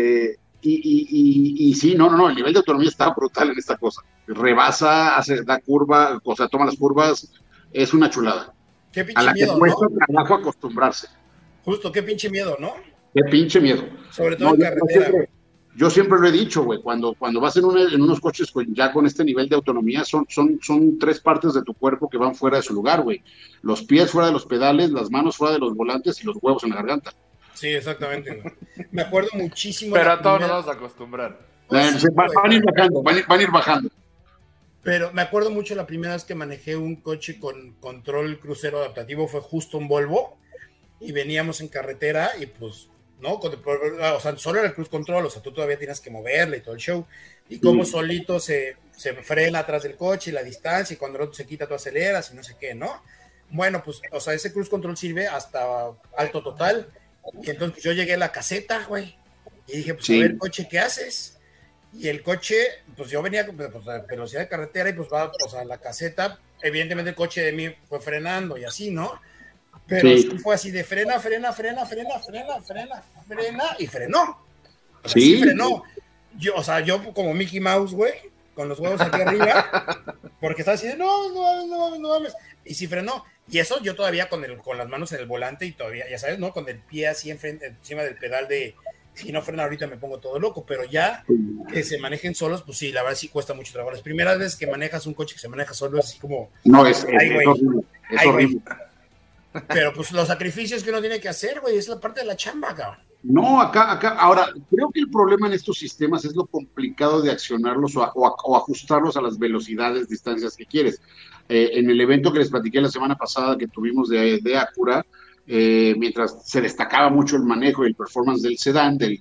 sí, no, el nivel de autonomía está brutal en esta cosa. Rebasa, da curva, o sea, toma las curvas, es una chulada. Qué pinche miedo, que cuesta trabajo acostumbrarse. Justo, qué pinche miedo, ¿no? Qué pinche miedo. Sobre todo en carretera. Yo siempre lo he dicho, güey, cuando vas en unos coches ya con este nivel de autonomía, son 3 partes de tu cuerpo que van fuera de su lugar, güey. Los pies fuera de los pedales, las manos fuera de los volantes y los huevos en la garganta. Sí, exactamente, güey. Me acuerdo muchísimo. Pero a todos nos vamos a acostumbrar. Pues, van a ir bajando. Pero me acuerdo mucho la primera vez que manejé un coche con control crucero adaptativo, fue justo un Volvo, y veníamos en carretera y pues, ¿no? O sea, solo era el cruise control, o sea, tú todavía tienes que moverle y todo el show, y como solito se frena atrás del coche y la distancia, y cuando el otro se quita tú aceleras y no sé qué, ¿no? Bueno, pues, o sea, ese cruise control sirve hasta alto total, y entonces pues, yo llegué a la caseta, güey, y dije, pues, a ver, coche, ¿qué haces? Y el coche, pues yo venía pues, a velocidad de carretera y pues va pues, a la caseta, evidentemente el coche de mí fue frenando y así, ¿no? Pero sí fue así de frena y frenó. O sea, sí frenó. Yo como Mickey Mouse, güey, con los huevos aquí arriba, porque estaba así de no mames. Y sí frenó. Y eso yo todavía con las manos en el volante y todavía, ya sabes, ¿no? Con el pie así encima del pedal de si no frena ahorita me pongo todo loco, pero ya que se manejen solos, pues sí, la verdad sí cuesta mucho trabajo. Las primeras veces que manejas un coche que se maneja solo es así como... No, es horrible. Pero pues los sacrificios que uno tiene que hacer, güey, es la parte de la chamba, cabrón. No, acá, ahora, creo que el problema en estos sistemas es lo complicado de accionarlos o ajustarlos a las velocidades, distancias que quieres. En el evento que les platiqué la semana pasada que tuvimos de Acura, mientras se destacaba mucho el manejo y el performance del sedán, del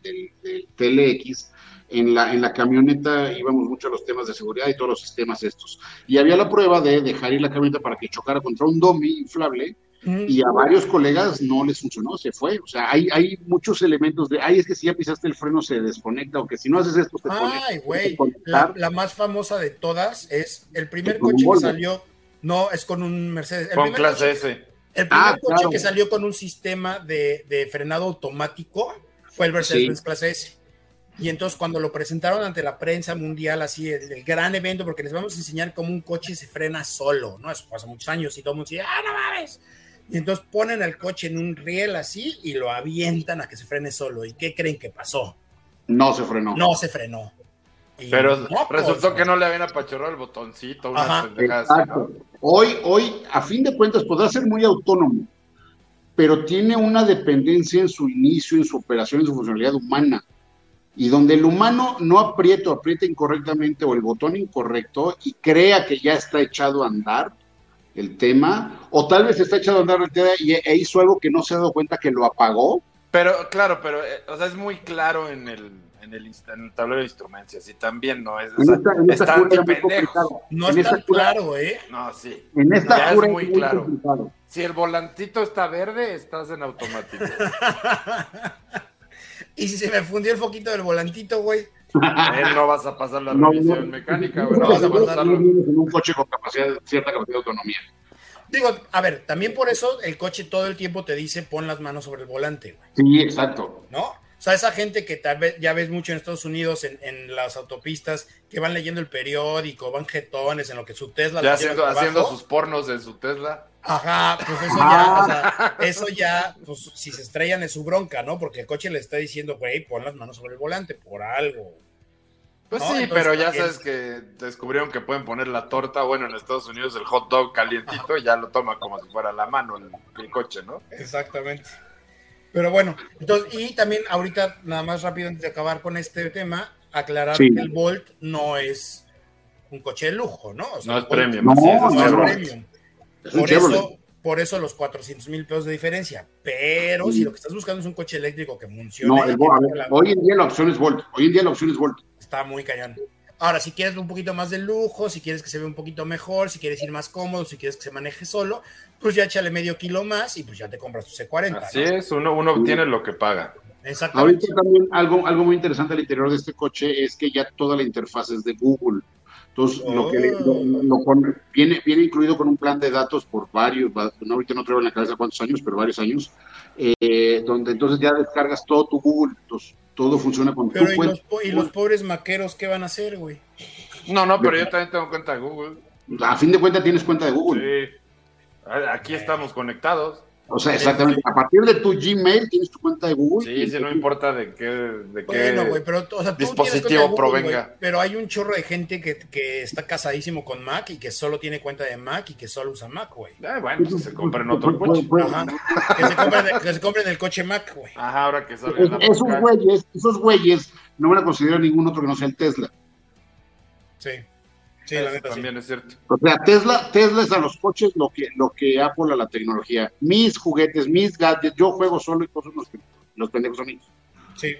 TLX, en la camioneta íbamos mucho a los temas de seguridad y todos los sistemas estos. Y había la prueba de dejar ir la camioneta para que chocara contra un dummy inflable, y a varios colegas no les funcionó, se fue. O sea, hay muchos elementos de, es que si ya pisaste el freno se desconecta, o que si no haces esto te pone... Ay, güey, la más famosa de todas es el primer coche que salió, no, es con un Mercedes. Con clase S. El primer coche que salió con un sistema de frenado automático fue el Mercedes clase S. Y entonces cuando lo presentaron ante la prensa mundial, así, el gran evento, porque les vamos a enseñar cómo un coche se frena solo, ¿no? Eso hace muchos años y todo el mundo dice, no mames. Y entonces ponen el coche en un riel así y lo avientan a que se frene solo. ¿Y qué creen que pasó? No se frenó. No se frenó. Pero resultó que no le habían apachurrado el botoncito, unas pendejadas. Exacto. Hoy, a fin de cuentas, podrá ser muy autónomo, pero tiene una dependencia en su inicio, en su operación, en su funcionalidad humana. Y donde el humano no aprieta incorrectamente o el botón incorrecto y crea que ya está echado a andar el tema, o tal vez está echado a andar el tema e hizo algo que no se ha dado cuenta que lo apagó. Pero, claro, o sea, es muy claro en en el tablero de instrumentos, y también no es. Está pendejo. No es tan claro, No, sí. En esta ya es muy claro. Complicado. Si el volantito está verde, estás en automático. Y si se me fundió el foquito del volantito, güey. No vas a pasar la revisión mecánica, güey. No vas a pasarlo. En un coche con cierta capacidad de autonomía. Digo, a ver, también por eso el coche todo el tiempo te dice pon las manos sobre el volante, güey. Sí, exacto. ¿No? O sea, esa gente que tal vez ya ves mucho en Estados Unidos en las autopistas que van leyendo el periódico, van jetones en lo que su Tesla... Ya haciendo sus pornos en su Tesla. Ajá, pues eso ya, o sea, eso ya, pues si se estrellan es su bronca, ¿no? Porque el coche le está diciendo, güey, pon las manos sobre el volante por algo. Pues ¿no? Sí, entonces, pero ya sabes que descubrieron que pueden poner la torta, bueno, en Estados Unidos el hot dog calientito y ya lo toma como si fuera la mano el coche, ¿no? Exactamente. Pero bueno, entonces, y también ahorita, nada más rápido antes de acabar con este tema, aclarar que el Bolt no es un coche de lujo, ¿no? O sea, no es premium. No es premium. Por eso los 400,000 pesos de diferencia. Pero si lo que estás buscando es un coche eléctrico que funcione. Hoy en día la opción es Volt. Está muy cañón. Ahora, si quieres un poquito más de lujo, si quieres que se vea un poquito mejor, si quieres ir más cómodo, si quieres que se maneje solo, pues ya échale medio kilo más y pues ya te compras tu C40. Así es, uno tiene lo que paga. Exactamente. Ahorita también algo muy interesante al interior de este coche es que ya toda la interfaz es de Google. Entonces, viene incluido con un plan de datos por varios, no, ahorita no traigo en la cabeza cuántos años, pero varios años, donde entonces ya descargas todo tu Google, entonces todo funciona con tu cuenta. ¿Y los pobres maqueros qué van a hacer, güey? No, pero yo también tengo cuenta de Google. A fin de cuentas tienes cuenta de Google. Sí, aquí estamos conectados. O sea, exactamente, a partir de tu Gmail tienes tu cuenta de Google. Sí, no importa de qué güey, pero, o sea, dispositivo Google, provenga. Güey, pero hay un chorro de gente que está casadísimo con Mac y que solo tiene cuenta de Mac y que solo usa Mac, güey. Bueno, pues se compren otro coche. Ajá. Que se compren el coche Mac, güey. Ajá, ahora que salga esos güeyes no van a considerar ningún otro que no sea el Tesla. Sí, la neta también es cierto. O sea, Tesla es a los coches lo que Apple a la tecnología. Mis juguetes, mis gadgets, yo juego solo y todos los pendejos son míos. Sí.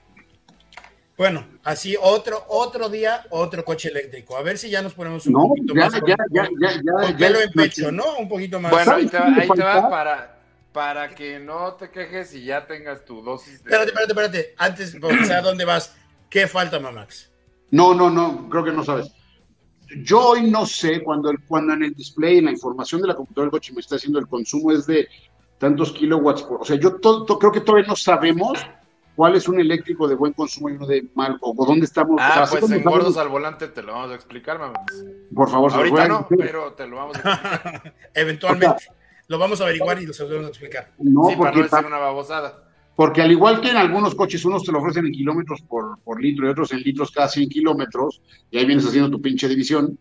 Bueno, así otro día, otro coche eléctrico. A ver si ya nos ponemos un poquito más con pelo en pecho, ¿no? Un poquito más. Bueno, ahí te va para que no te quejes y ya tengas tu dosis de... Espérate. Antes, o sea, ¿dónde vas? ¿Qué falta, Mamax? No, creo que no sabes. Yo hoy no sé, cuando en el display, en la información de la computadora del coche me está diciendo el consumo es de tantos kilowatts por... O sea, yo creo que todavía no sabemos cuál es un eléctrico de buen consumo y uno de mal, o dónde estamos. Pues en Gordos al Volante te lo vamos a explicar, mamá. Por favor. Ahorita no, pero te lo vamos a explicar. Eventualmente. Lo vamos a averiguar y lo vamos a explicar. No, sí, para no decir una babosada. Porque al igual que en algunos coches, unos te lo ofrecen en kilómetros por litro y otros en litros cada 100 kilómetros, y ahí vienes haciendo tu pinche división.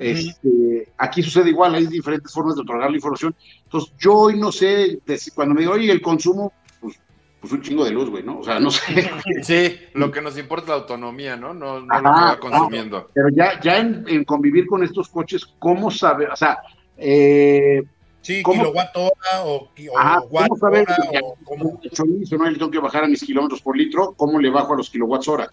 Aquí sucede igual, hay diferentes formas de otorgar la información. Entonces, yo hoy no sé, cuando me digo, oye, el consumo, pues un chingo de luz, güey, ¿no? O sea, no sé. Sí, lo que nos importa es la autonomía, ¿no? No lo que va consumiendo. Pero ya en convivir con estos coches, ¿cómo saber? O sea, sí, kilowatt hora o watt ¿cómo saber hora o cómo no le tengo que bajar a mis kilómetros por litro? ¿Cómo le bajo a los kilowatts hora?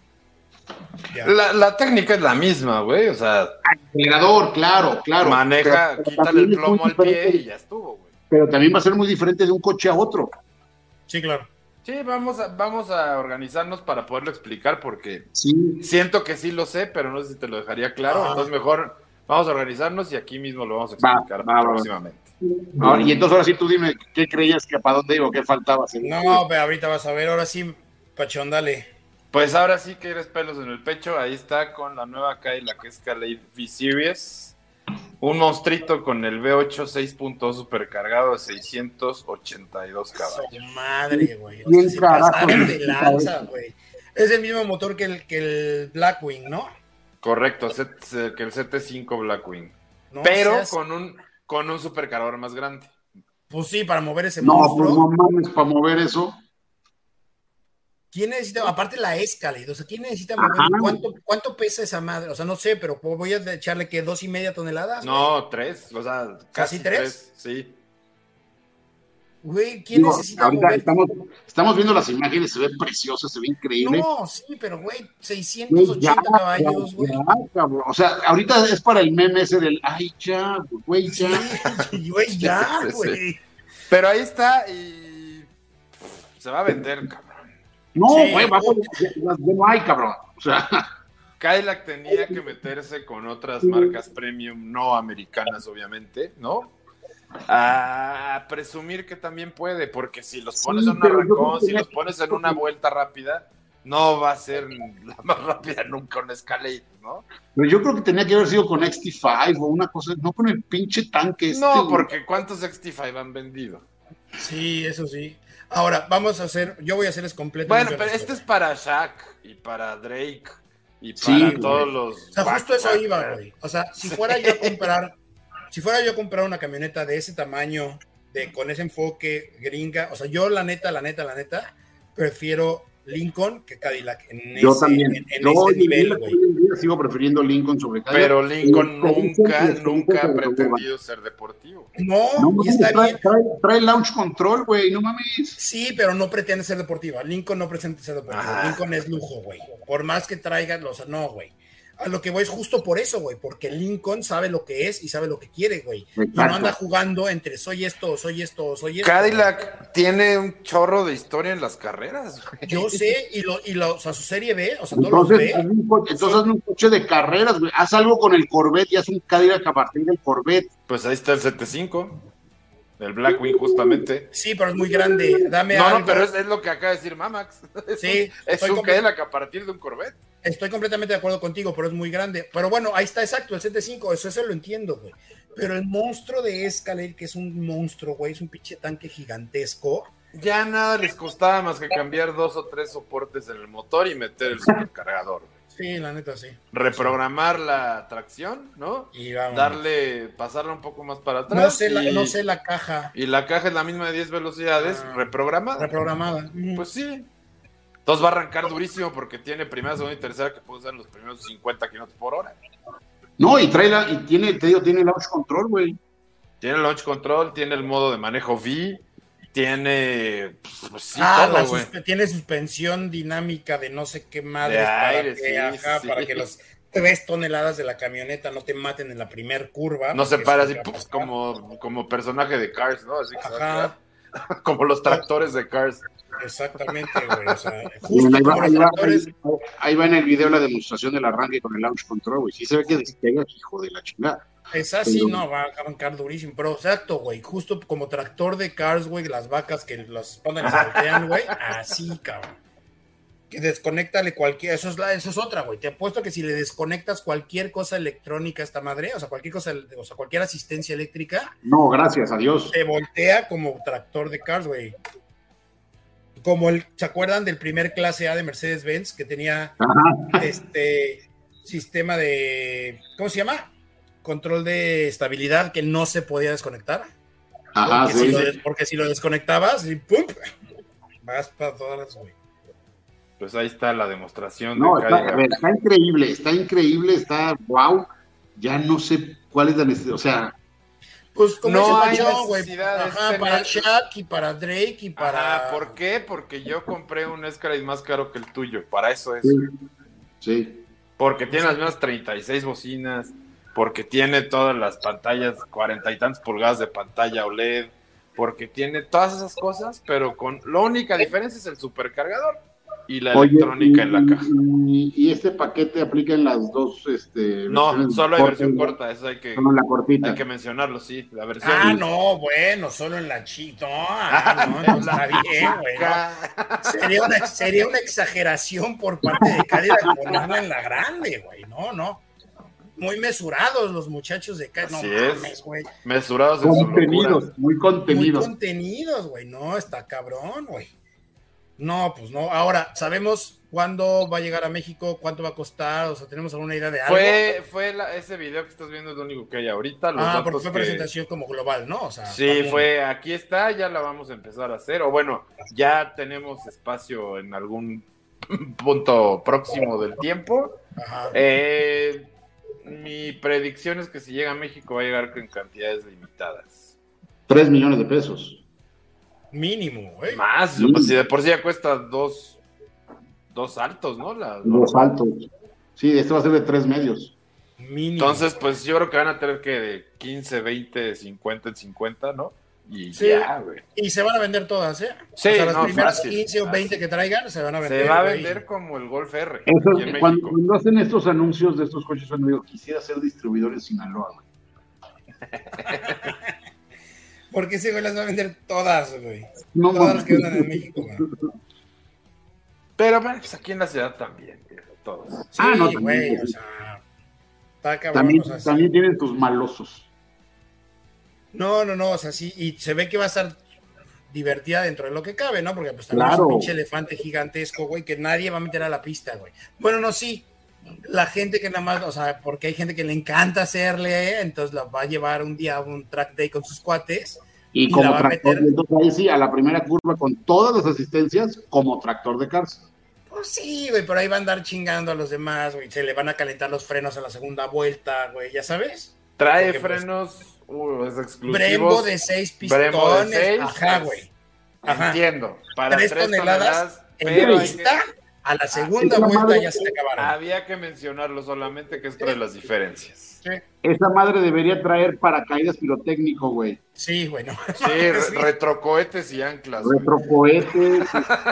La técnica es la misma, güey, o sea... Acelerador, claro. Maneja, quítale el plomo al pie y ya estuvo, güey. Pero también va a ser muy diferente de un coche a otro. Sí, claro. Sí, vamos a organizarnos para poderlo explicar porque siento que sí lo sé, pero no sé si te lo dejaría claro, entonces mejor... Vamos a organizarnos y aquí mismo lo vamos a explicar próximamente. Y entonces ahora sí tú dime, ¿qué creías que para dónde iba o qué faltaba? No, pero ahorita vas a ver, ahora sí, Pachón, dale. Pues ahora sí que eres pelos en el pecho, ahí está con la nueva Cadillac Escalade V-Series. Un monstruito con el V8 6.2 supercargado de 682 caballos. Madre, güey. Se pasaron de lanza, güey. Es el mismo motor que el Blackwing, ¿no? Correcto, que el CT5 Blackwing. No, pero con un supercargador más grande. Pues sí, para mover ese monstruo. No, pues no mames, para mover eso. ¿Quién necesita? Aparte la Escalade, o sea, ¿quién necesita mover? ¿Cuánto pesa esa madre? O sea, no sé, pero voy a echarle que 2.5 toneladas. No, 3, o sea, casi 3. Sí. Güey, ¿quién necesita ahorita mover? estamos viendo las imágenes, se ve precioso, se ve increíble. No, sí, pero güey, 680 caballos, güey. O sea, ahorita es para el meme ese del, ay, ya, güey, ya. Sí, güey, ya, güey. Sí. Pero ahí está y se va a vender, cabrón. No, güey, no hay, cabrón. O sea... Cadillac tenía que meterse con otras marcas premium no americanas, obviamente, ¿no? A presumir que también puede, porque si los pones en un arrancón, si los pones en una vuelta rápida, no va a ser la más rápida nunca un Escalade, ¿no? Pero yo creo que tenía que haber sido con XT5 o una cosa, no con el pinche tanque este. No, porque ¿cuántos XT5 han vendido? Sí, eso sí. Ahora, yo voy a hacerles completamente. Bueno, pero este es para Shaq y para Drake y para todos los... O sea, justo eso iba, güey. O sea, si fuera yo a comprar una camioneta de ese tamaño, con ese enfoque gringa, o sea, yo la neta, prefiero Lincoln que Cadillac. Yo también. Ese nivel, güey. Sigo prefiriendo Lincoln sobre Cadillac. Pero Lincoln nunca ha pretendido ser deportivo. No, y está bien. Trae launch control, güey, no mames. Sí, pero no pretende ser deportiva. Lincoln no pretende ser deportiva. Lincoln es lujo, güey. Por más que traigan no, güey. A lo que voy es justo por eso, güey, porque Lincoln sabe lo que es y sabe lo que quiere, güey. Y no anda jugando entre soy esto. Cadillac tiene un chorro de historia en las carreras, güey. Yo sé, o sea, su serie B, o sea, todos los B. Entonces hazme un coche de carreras, güey. Haz algo con el Corvette y haz un Cadillac a partir del Corvette. Pues ahí está el 75, el Blackwing, justamente. Sí, pero es muy grande. Dame algo. No, pero es lo que acaba de decir Mamax. Es un Cadillac a partir de un Corvette. Estoy completamente de acuerdo contigo, pero es muy grande. Pero bueno, ahí está exacto, el 75, eso lo entiendo, güey. Pero el monstruo de Escalade, que es un monstruo, güey, es un pinche tanque gigantesco. Ya nada les costaba más que cambiar 2 o 3 soportes en el motor y meter el supercargador. Sí, la neta, sí. Reprogramar la tracción, ¿no? Y vamos. Pasarla un poco más para atrás. No sé la caja. Y la caja es la misma de 10 velocidades, reprogramada. Reprogramada. Pues sí. Entonces va a arrancar durísimo porque tiene primera, segunda y tercera que puede usar los primeros 50 kilómetros por hora. No, y tiene launch control, güey. Tiene el launch control, tiene el modo de manejo V, tiene... Pues sí, tiene suspensión dinámica de no sé qué madre. De aire, para que las 3 toneladas de la camioneta no te maten en la primer curva. No se para así como personaje de Cars, ¿no? Así que como los tractores de Cars. Exactamente, güey. O sea, justo ahí va en el video la demostración del arranque con el launch control, güey. Sí se ve que despega, hijo de la chingada. Esa sí, no, va a arrancar durísimo. Pero exacto, güey. Justo como tractor de Cars, güey, las vacas que las ponen y se voltean, güey. Así, cabrón. Que desconéctale cualquier. Eso es otra, güey. Te apuesto que si le desconectas cualquier cosa electrónica a esta madre, o sea, cualquier asistencia eléctrica. No, gracias a Dios. Te voltea como tractor de Cars, güey. ¿Se acuerdan del primer clase A de Mercedes-Benz que tenía sistema de, ¿cómo se llama? Control de estabilidad que no se podía desconectar? Ajá, porque si lo desconectabas y ¡pum! Vas para todas, güey. Pues ahí está la demostración. Está increíble, está wow. Ya no sé cuál es la necesidad, o sea... Pues como no hay güey. Para Shaq y para Drake y para... ¿Por qué? Porque yo compré un Escalade más caro que el tuyo, para eso es. Sí. Porque tiene las mismas 36 bocinas, porque tiene todas las pantallas, 40 y tantas pulgadas de pantalla OLED, porque tiene todas esas cosas, pero la única diferencia es el supercargador y la electrónica en la caja. ¿Y este paquete aplica en las dos? No, solo hay versión corta, eso hay que mencionarlo, sí, la versión. No, bueno, solo en la chita. No, está bien, güey. ¿No? Sería una exageración por parte de Cadillac ponerla en la grande, güey. No. Muy mesurados los muchachos de Cadillac. No mames, güey. Mesurados en su locura. Muy contenidos. Muy contenidos, güey. No, está cabrón, güey. No, pues no. Ahora, ¿sabemos cuándo va a llegar a México? ¿Cuánto va a costar? O sea, ¿tenemos alguna idea de algo? Ese video que estás viendo es lo único que hay ahorita. Porque fue presentación como global, ¿no? O sea, sí, aquí está, ya la vamos a empezar a hacer. O bueno, ya tenemos espacio en algún punto próximo del tiempo. Ajá. Mi predicción es que si llega a México va a llegar en cantidades limitadas. 3 millones de pesos. Mínimo, güey. Más, pues si de por sí ya cuesta dos altos, ¿no? Dos altos. Sí, esto va a ser de 3 medios. Mínimo. Entonces, pues yo creo que van a tener que de 15, 20, 50 en 50, ¿no? Y sí, ya, güey. Y se van a vender todas, ¿eh? Sí, o sea, las primeras fácil, 15 o 20 que traigan se van a vender. Se va a vender como el Golf R. Cuando hacen estos anuncios de estos coches, yo digo, quisiera ser distribuidor en Sinaloa, güey. Porque ese güey las va a vender todas, güey. No, todas las que vendan en México, güey. Pero bueno, pues aquí en la ciudad también, todos. Sí, no, güey, o sea, está cabrón. También, o sea, también tienen tus malosos. No, o sea, sí, y se ve que va a estar divertida dentro de lo que cabe, ¿no? Porque pues también Claro. es un pinche elefante gigantesco, güey, que nadie va a meter a la pista, güey. Bueno, no, sí, la gente que nada más, o sea, porque hay gente que le encanta hacerle, entonces la va a llevar un día a un track day con sus cuates. Y como tractor, entonces ahí sí, a la primera curva con todas las asistencias, como tractor de cars. Pues sí, güey, pero ahí va a andar chingando a los demás, güey. Se le van a calentar los frenos a la segunda vuelta, güey, ya sabes. Trae frenos exclusivos. Brembo de 6 pistones. De 6, ajá, güey. Entiendo. Para 3 toneladas en pista, a la segunda vuelta ya se te acabaron. Había que mencionarlo solamente, que es entre las diferencias. Sí. Esa madre debería traer paracaídas pirotécnico, güey. Sí, güey, no. Sí, retrocohetes y anclas. Retrocohetes.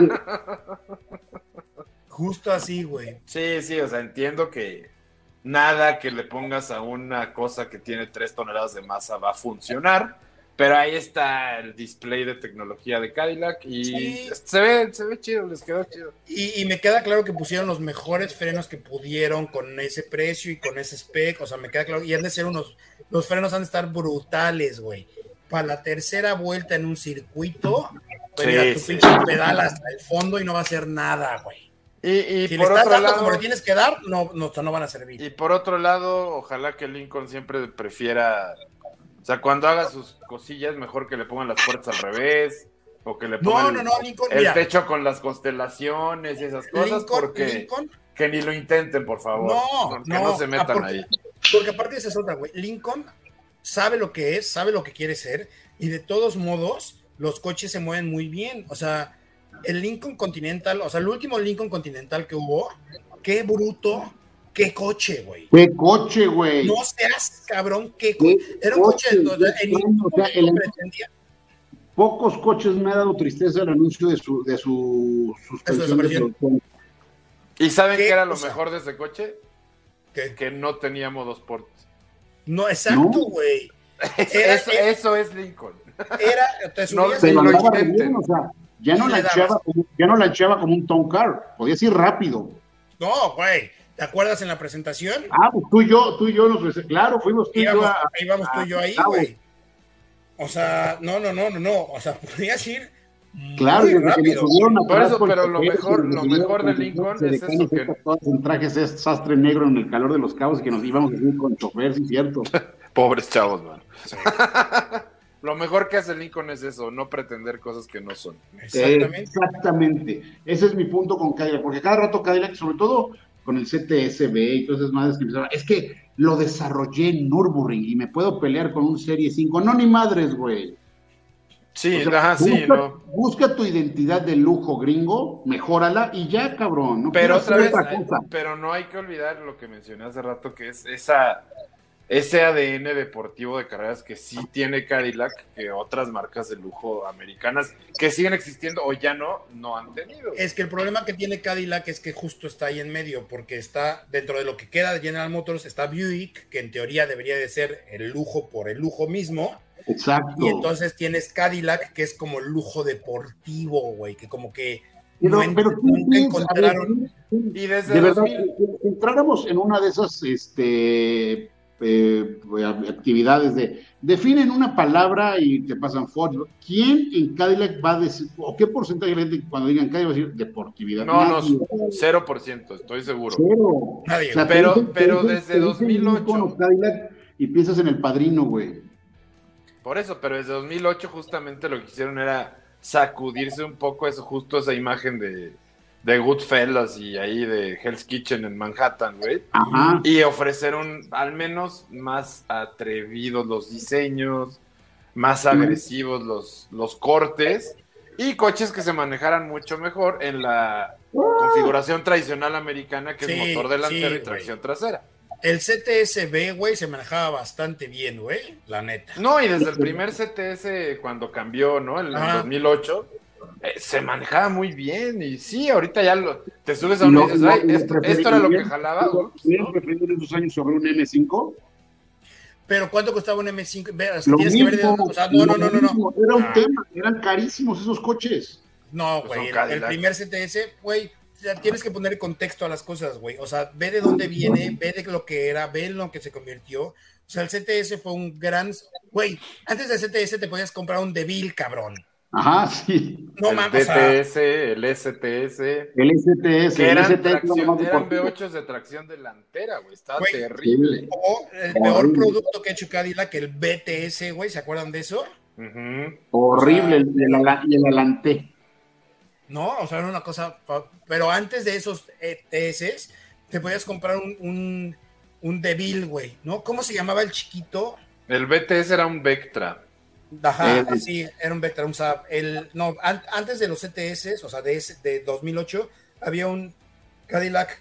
Justo así, güey. Sí, o sea, entiendo que nada que le pongas a una cosa que tiene 3 toneladas de masa va a funcionar, pero ahí está el display de tecnología de Cadillac y sí. se ve chido, les quedó chido. Y me queda claro que pusieron los mejores frenos que pudieron con ese precio y con ese spec, o sea, me queda claro, y han de ser los frenos han de estar brutales, güey. Para la tercera vuelta en un circuito, pues mira, tu pinche pedal hasta el fondo y no va a hacer nada, güey. Y si por le estás otro dando lado, como le tienes que dar, no van a servir. Y por otro lado, ojalá que Lincoln siempre prefiera, o sea, cuando haga sus cosillas, mejor que le pongan las puertas al revés, o que le pongan Lincoln, el techo con las constelaciones y esas cosas, Lincoln, que ni lo intenten, por favor. Que no se metan ahí. Porque aparte esa es otra, güey. Lincoln sabe lo que es, sabe lo que quiere ser, y de todos modos, los coches se mueven muy bien. O sea, el Lincoln Continental, o sea, el último Lincoln Continental que hubo, qué bruto, qué coche, güey. Qué coche, güey. No seas cabrón, qué coche. Era un coche de pretendía. Pocos coches me ha dado tristeza el anuncio de su suspensión de producción. ¿Y saben qué era lo mejor de ese coche? ¿Qué? Que no tenía modo sport. No, exacto, güey. Eso es Lincoln. No lo intenten. O sea, ya no la echaba como un Town Car, podías ir rápido. No, güey, ¿te acuerdas en la presentación? Pues tú y yo, claro, fuimos tú y yo. Íbamos tú y yo ahí, güey. O sea, no, o sea, podías ir claro, muy rápido. Por eso, pero lo mejor de Lincoln es eso que... Todos en trajes sastre negro en el calor de Los Cabos y que nos íbamos a ir con chofer, sí, cierto. Pobres chavos, man. Sí. Lo mejor que hace Lincoln es eso, no pretender cosas que no son. Exactamente. Ese es mi punto con Cadillac, porque cada rato Cadillac, sobre todo con el CTSB y todas esas madres que empezaron, es que lo desarrollé en Nürburgring y me puedo pelear con un Serie 5. No, ni madres, güey. Sí, o sea, no. Busca tu identidad de lujo gringo, mejórala y ya, cabrón. No pero otra vez, pero no hay que olvidar lo que mencioné hace rato, que es ese ADN deportivo de carreras que sí tiene Cadillac, que otras marcas de lujo americanas que siguen existiendo o ya no han tenido. Es que el problema que tiene Cadillac es que justo está ahí en medio, porque está dentro de lo que queda de General Motors, está Buick, que en teoría debería de ser el lujo por el lujo mismo. Exacto. Y entonces tienes Cadillac, que es como el lujo deportivo, güey, que como que pero nunca encontraron. Y desde de verdad, si entráramos en una de esas actividades de definen una palabra y te pasan Ford. ¿Quién en Cadillac va a decir, o qué porcentaje de gente cuando digan Cadillac va a decir deportividad? No, 0%, estoy seguro. Cero. Nadie. O sea, pero desde 2008 Cadillac y piensas en El Padrino, güey. Por eso, pero desde 2008 justamente lo que hicieron era sacudirse un poco justo esa imagen de Goodfellas y ahí de Hell's Kitchen en Manhattan, güey. Ajá. Y ofrecer al menos más atrevidos los diseños, más agresivos los cortes, y coches que se manejaran mucho mejor en la configuración tradicional americana, que es motor delantero y tracción trasera. El CTS-B, güey, se manejaba bastante bien, güey, la neta. No, y desde el primer CTS, cuando cambió, ¿no? En el 2008, se manejaba muy bien. Y sí, ahorita ya te subes a uno y dices, ay, esto era lo que jalaba. ¿Hubieran preferido en esos años sobre un M5? Pero ¿cuánto costaba un M5? Lo tienes mismo, que ver o sea, no. Era un tema, eran carísimos esos coches. No, güey, el primer CTS, güey, tienes que poner contexto a las cosas, güey. O sea, ve de dónde viene, ve de lo que era, ve en lo que se convirtió. O sea, el CTS fue un gran... Güey, antes del CTS te podías comprar un DeVille, cabrón. Ajá, sí. No mames. El BTS, el STS. El STS. Que eran V8s de tracción delantera, güey. Estaba terrible. Sí. O el peor producto que ha hecho Cadillac, el BTS, güey. ¿Se acuerdan de eso? Horrible, y el Alante. No, o sea, era una cosa... Pero antes de esos ETS, te podías comprar un DeVille, güey, ¿no? ¿Cómo se llamaba el chiquito? El BTS era un Vectra. Ajá, sí, era un Vectra, un Saab. Antes de los ETS, o sea, de 2008, había un Cadillac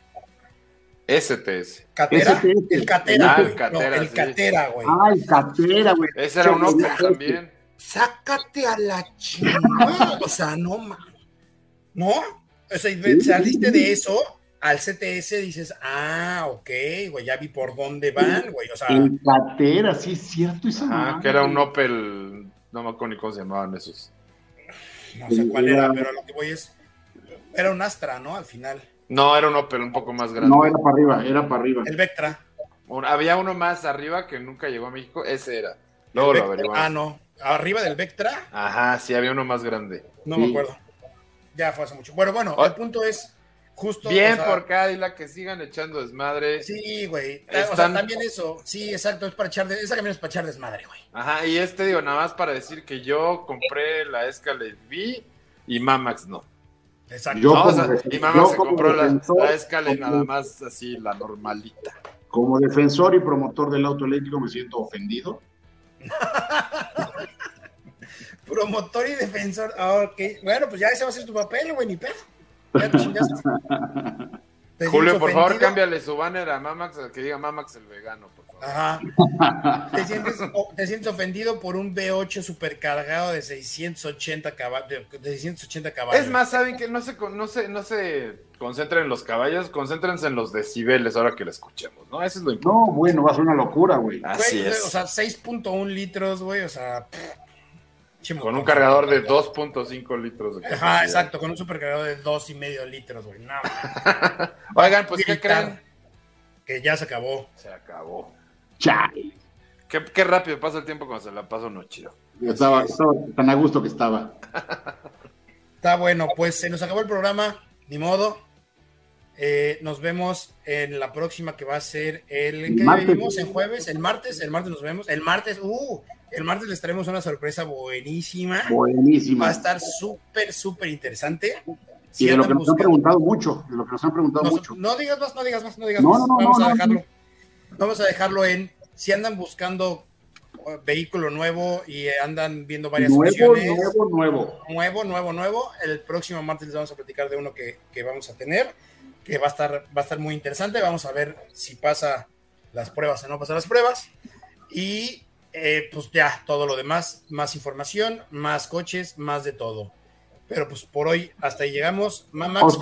STS. ¿Catera? El Catera, güey. El Catera, güey. Ah, el Catera, güey. Ese era un Opel también. Sácate a la chingada. O sea, no, man. ¿No? O sea, saliste de eso al CTS, dices, ok, güey, ya vi por dónde van, güey, o sea... El Catera, sí es cierto esa que era un Opel, no me acuerdo ni cómo se llamaban esos. No sé cuál era, pero lo que voy es... Era un Astra, ¿no? Al final. No, era un Opel un poco más grande. No, era para arriba. El Vectra. Había uno más arriba que nunca llegó a México, ese era. Luego lo averiguamos. Ah, no, arriba del Vectra. Ajá, sí, había uno más grande. No me acuerdo. Ya fue hace mucho. Bueno, el punto es justo... Bien, o sea, por Cadillac, que sigan echando desmadre. Sí, güey. O sea, también eso. Sí, exacto, es para echar... Esa camioneta es para echar desmadre, güey. Ajá, y digo, nada más para decir que yo compré la Escalade V y Mamax no. Exacto. Y Mamax se compró la Escalade nada más así, la normalita. Como defensor y promotor del auto eléctrico me siento ofendido. Promotor y defensor. Ok, bueno, pues ya ese va a ser tu papel, güey, ni pedo. Ya te chingaste. Julio, por favor, cámbiale su banner a Mamax, que diga Mamax el vegano, por favor. Ajá. ¿Te sientes ofendido por un V8 supercargado de 680 caballos? Es más, saben que no se concentren en los caballos, concéntrense en los decibeles ahora que la escuchemos, ¿no? Eso es lo importante. No, bueno, va a ser una locura, güey. Así es. O sea, 6.1 litros, güey, o sea... Con un cargador de 2.5 litros de capacidad. Ajá, exacto, con un supercargador de 2.5 litros, güey. No. Oigan, pues, ¿qué creen? Que ya se acabó. Se acabó. Chale. Qué rápido pasa el tiempo cuando se la pasa uno chido. Estaba tan a gusto que estaba. Está bueno, pues se nos acabó el programa, ni modo. Nos vemos en la próxima que va a ser ¿en qué día vivimos? ¿En jueves? ¿El martes nos vemos? El martes les traemos una sorpresa buenísima. Va a estar súper interesante. Y de lo que nos han preguntado mucho. No digas más. No, Vamos a dejarlo en, si andan buscando vehículo nuevo y andan viendo varias opciones. Nuevo. El próximo martes les vamos a platicar de uno que vamos a tener, que va a estar muy interesante. Vamos a ver si pasa las pruebas o no pasa las pruebas. Y pues ya, todo lo demás, más información, más coches, más de todo. Pero pues por hoy hasta ahí llegamos. Mamax,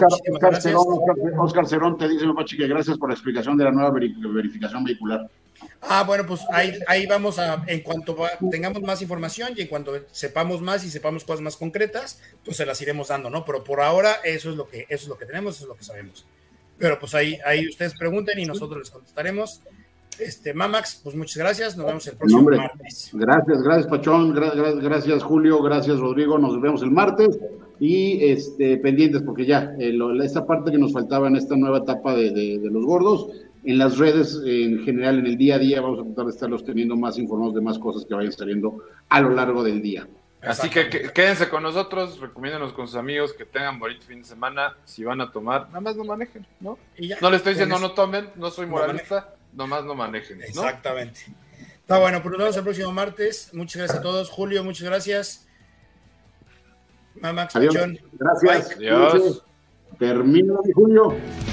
Oscar Cerón te dice, Mapache, que gracias por la explicación de la nueva verificación vehicular. Bueno, pues ahí vamos en cuanto tengamos más información y en cuanto sepamos más y sepamos cosas más concretas, pues se las iremos dando, ¿no? Pero por ahora eso es lo que tenemos, eso es lo que sabemos. Pero pues ahí ustedes pregunten y nosotros les contestaremos. Mamax, pues muchas gracias, nos vemos el próximo martes. Gracias Pachón, gracias Julio, gracias Rodrigo, nos vemos el martes y pendientes porque ya esta parte que nos faltaba en esta nueva etapa de los gordos, en las redes en general, en el día a día vamos a tratar de estarlos teniendo más informados de más cosas que vayan saliendo a lo largo del día. Así que quédense con nosotros, recomiéndanos con sus amigos, que tengan bonito fin de semana. Si van a tomar, nada más no manejen, ¿no? No les estoy diciendo no tomen, no soy moralista, nomás no manejen, ¿no? Exactamente. Está bueno, pues nos vemos el próximo martes. Muchas gracias a todos. Julio, muchas gracias. Max Adiós. Pichón. Gracias. Adiós. Termina mi Julio.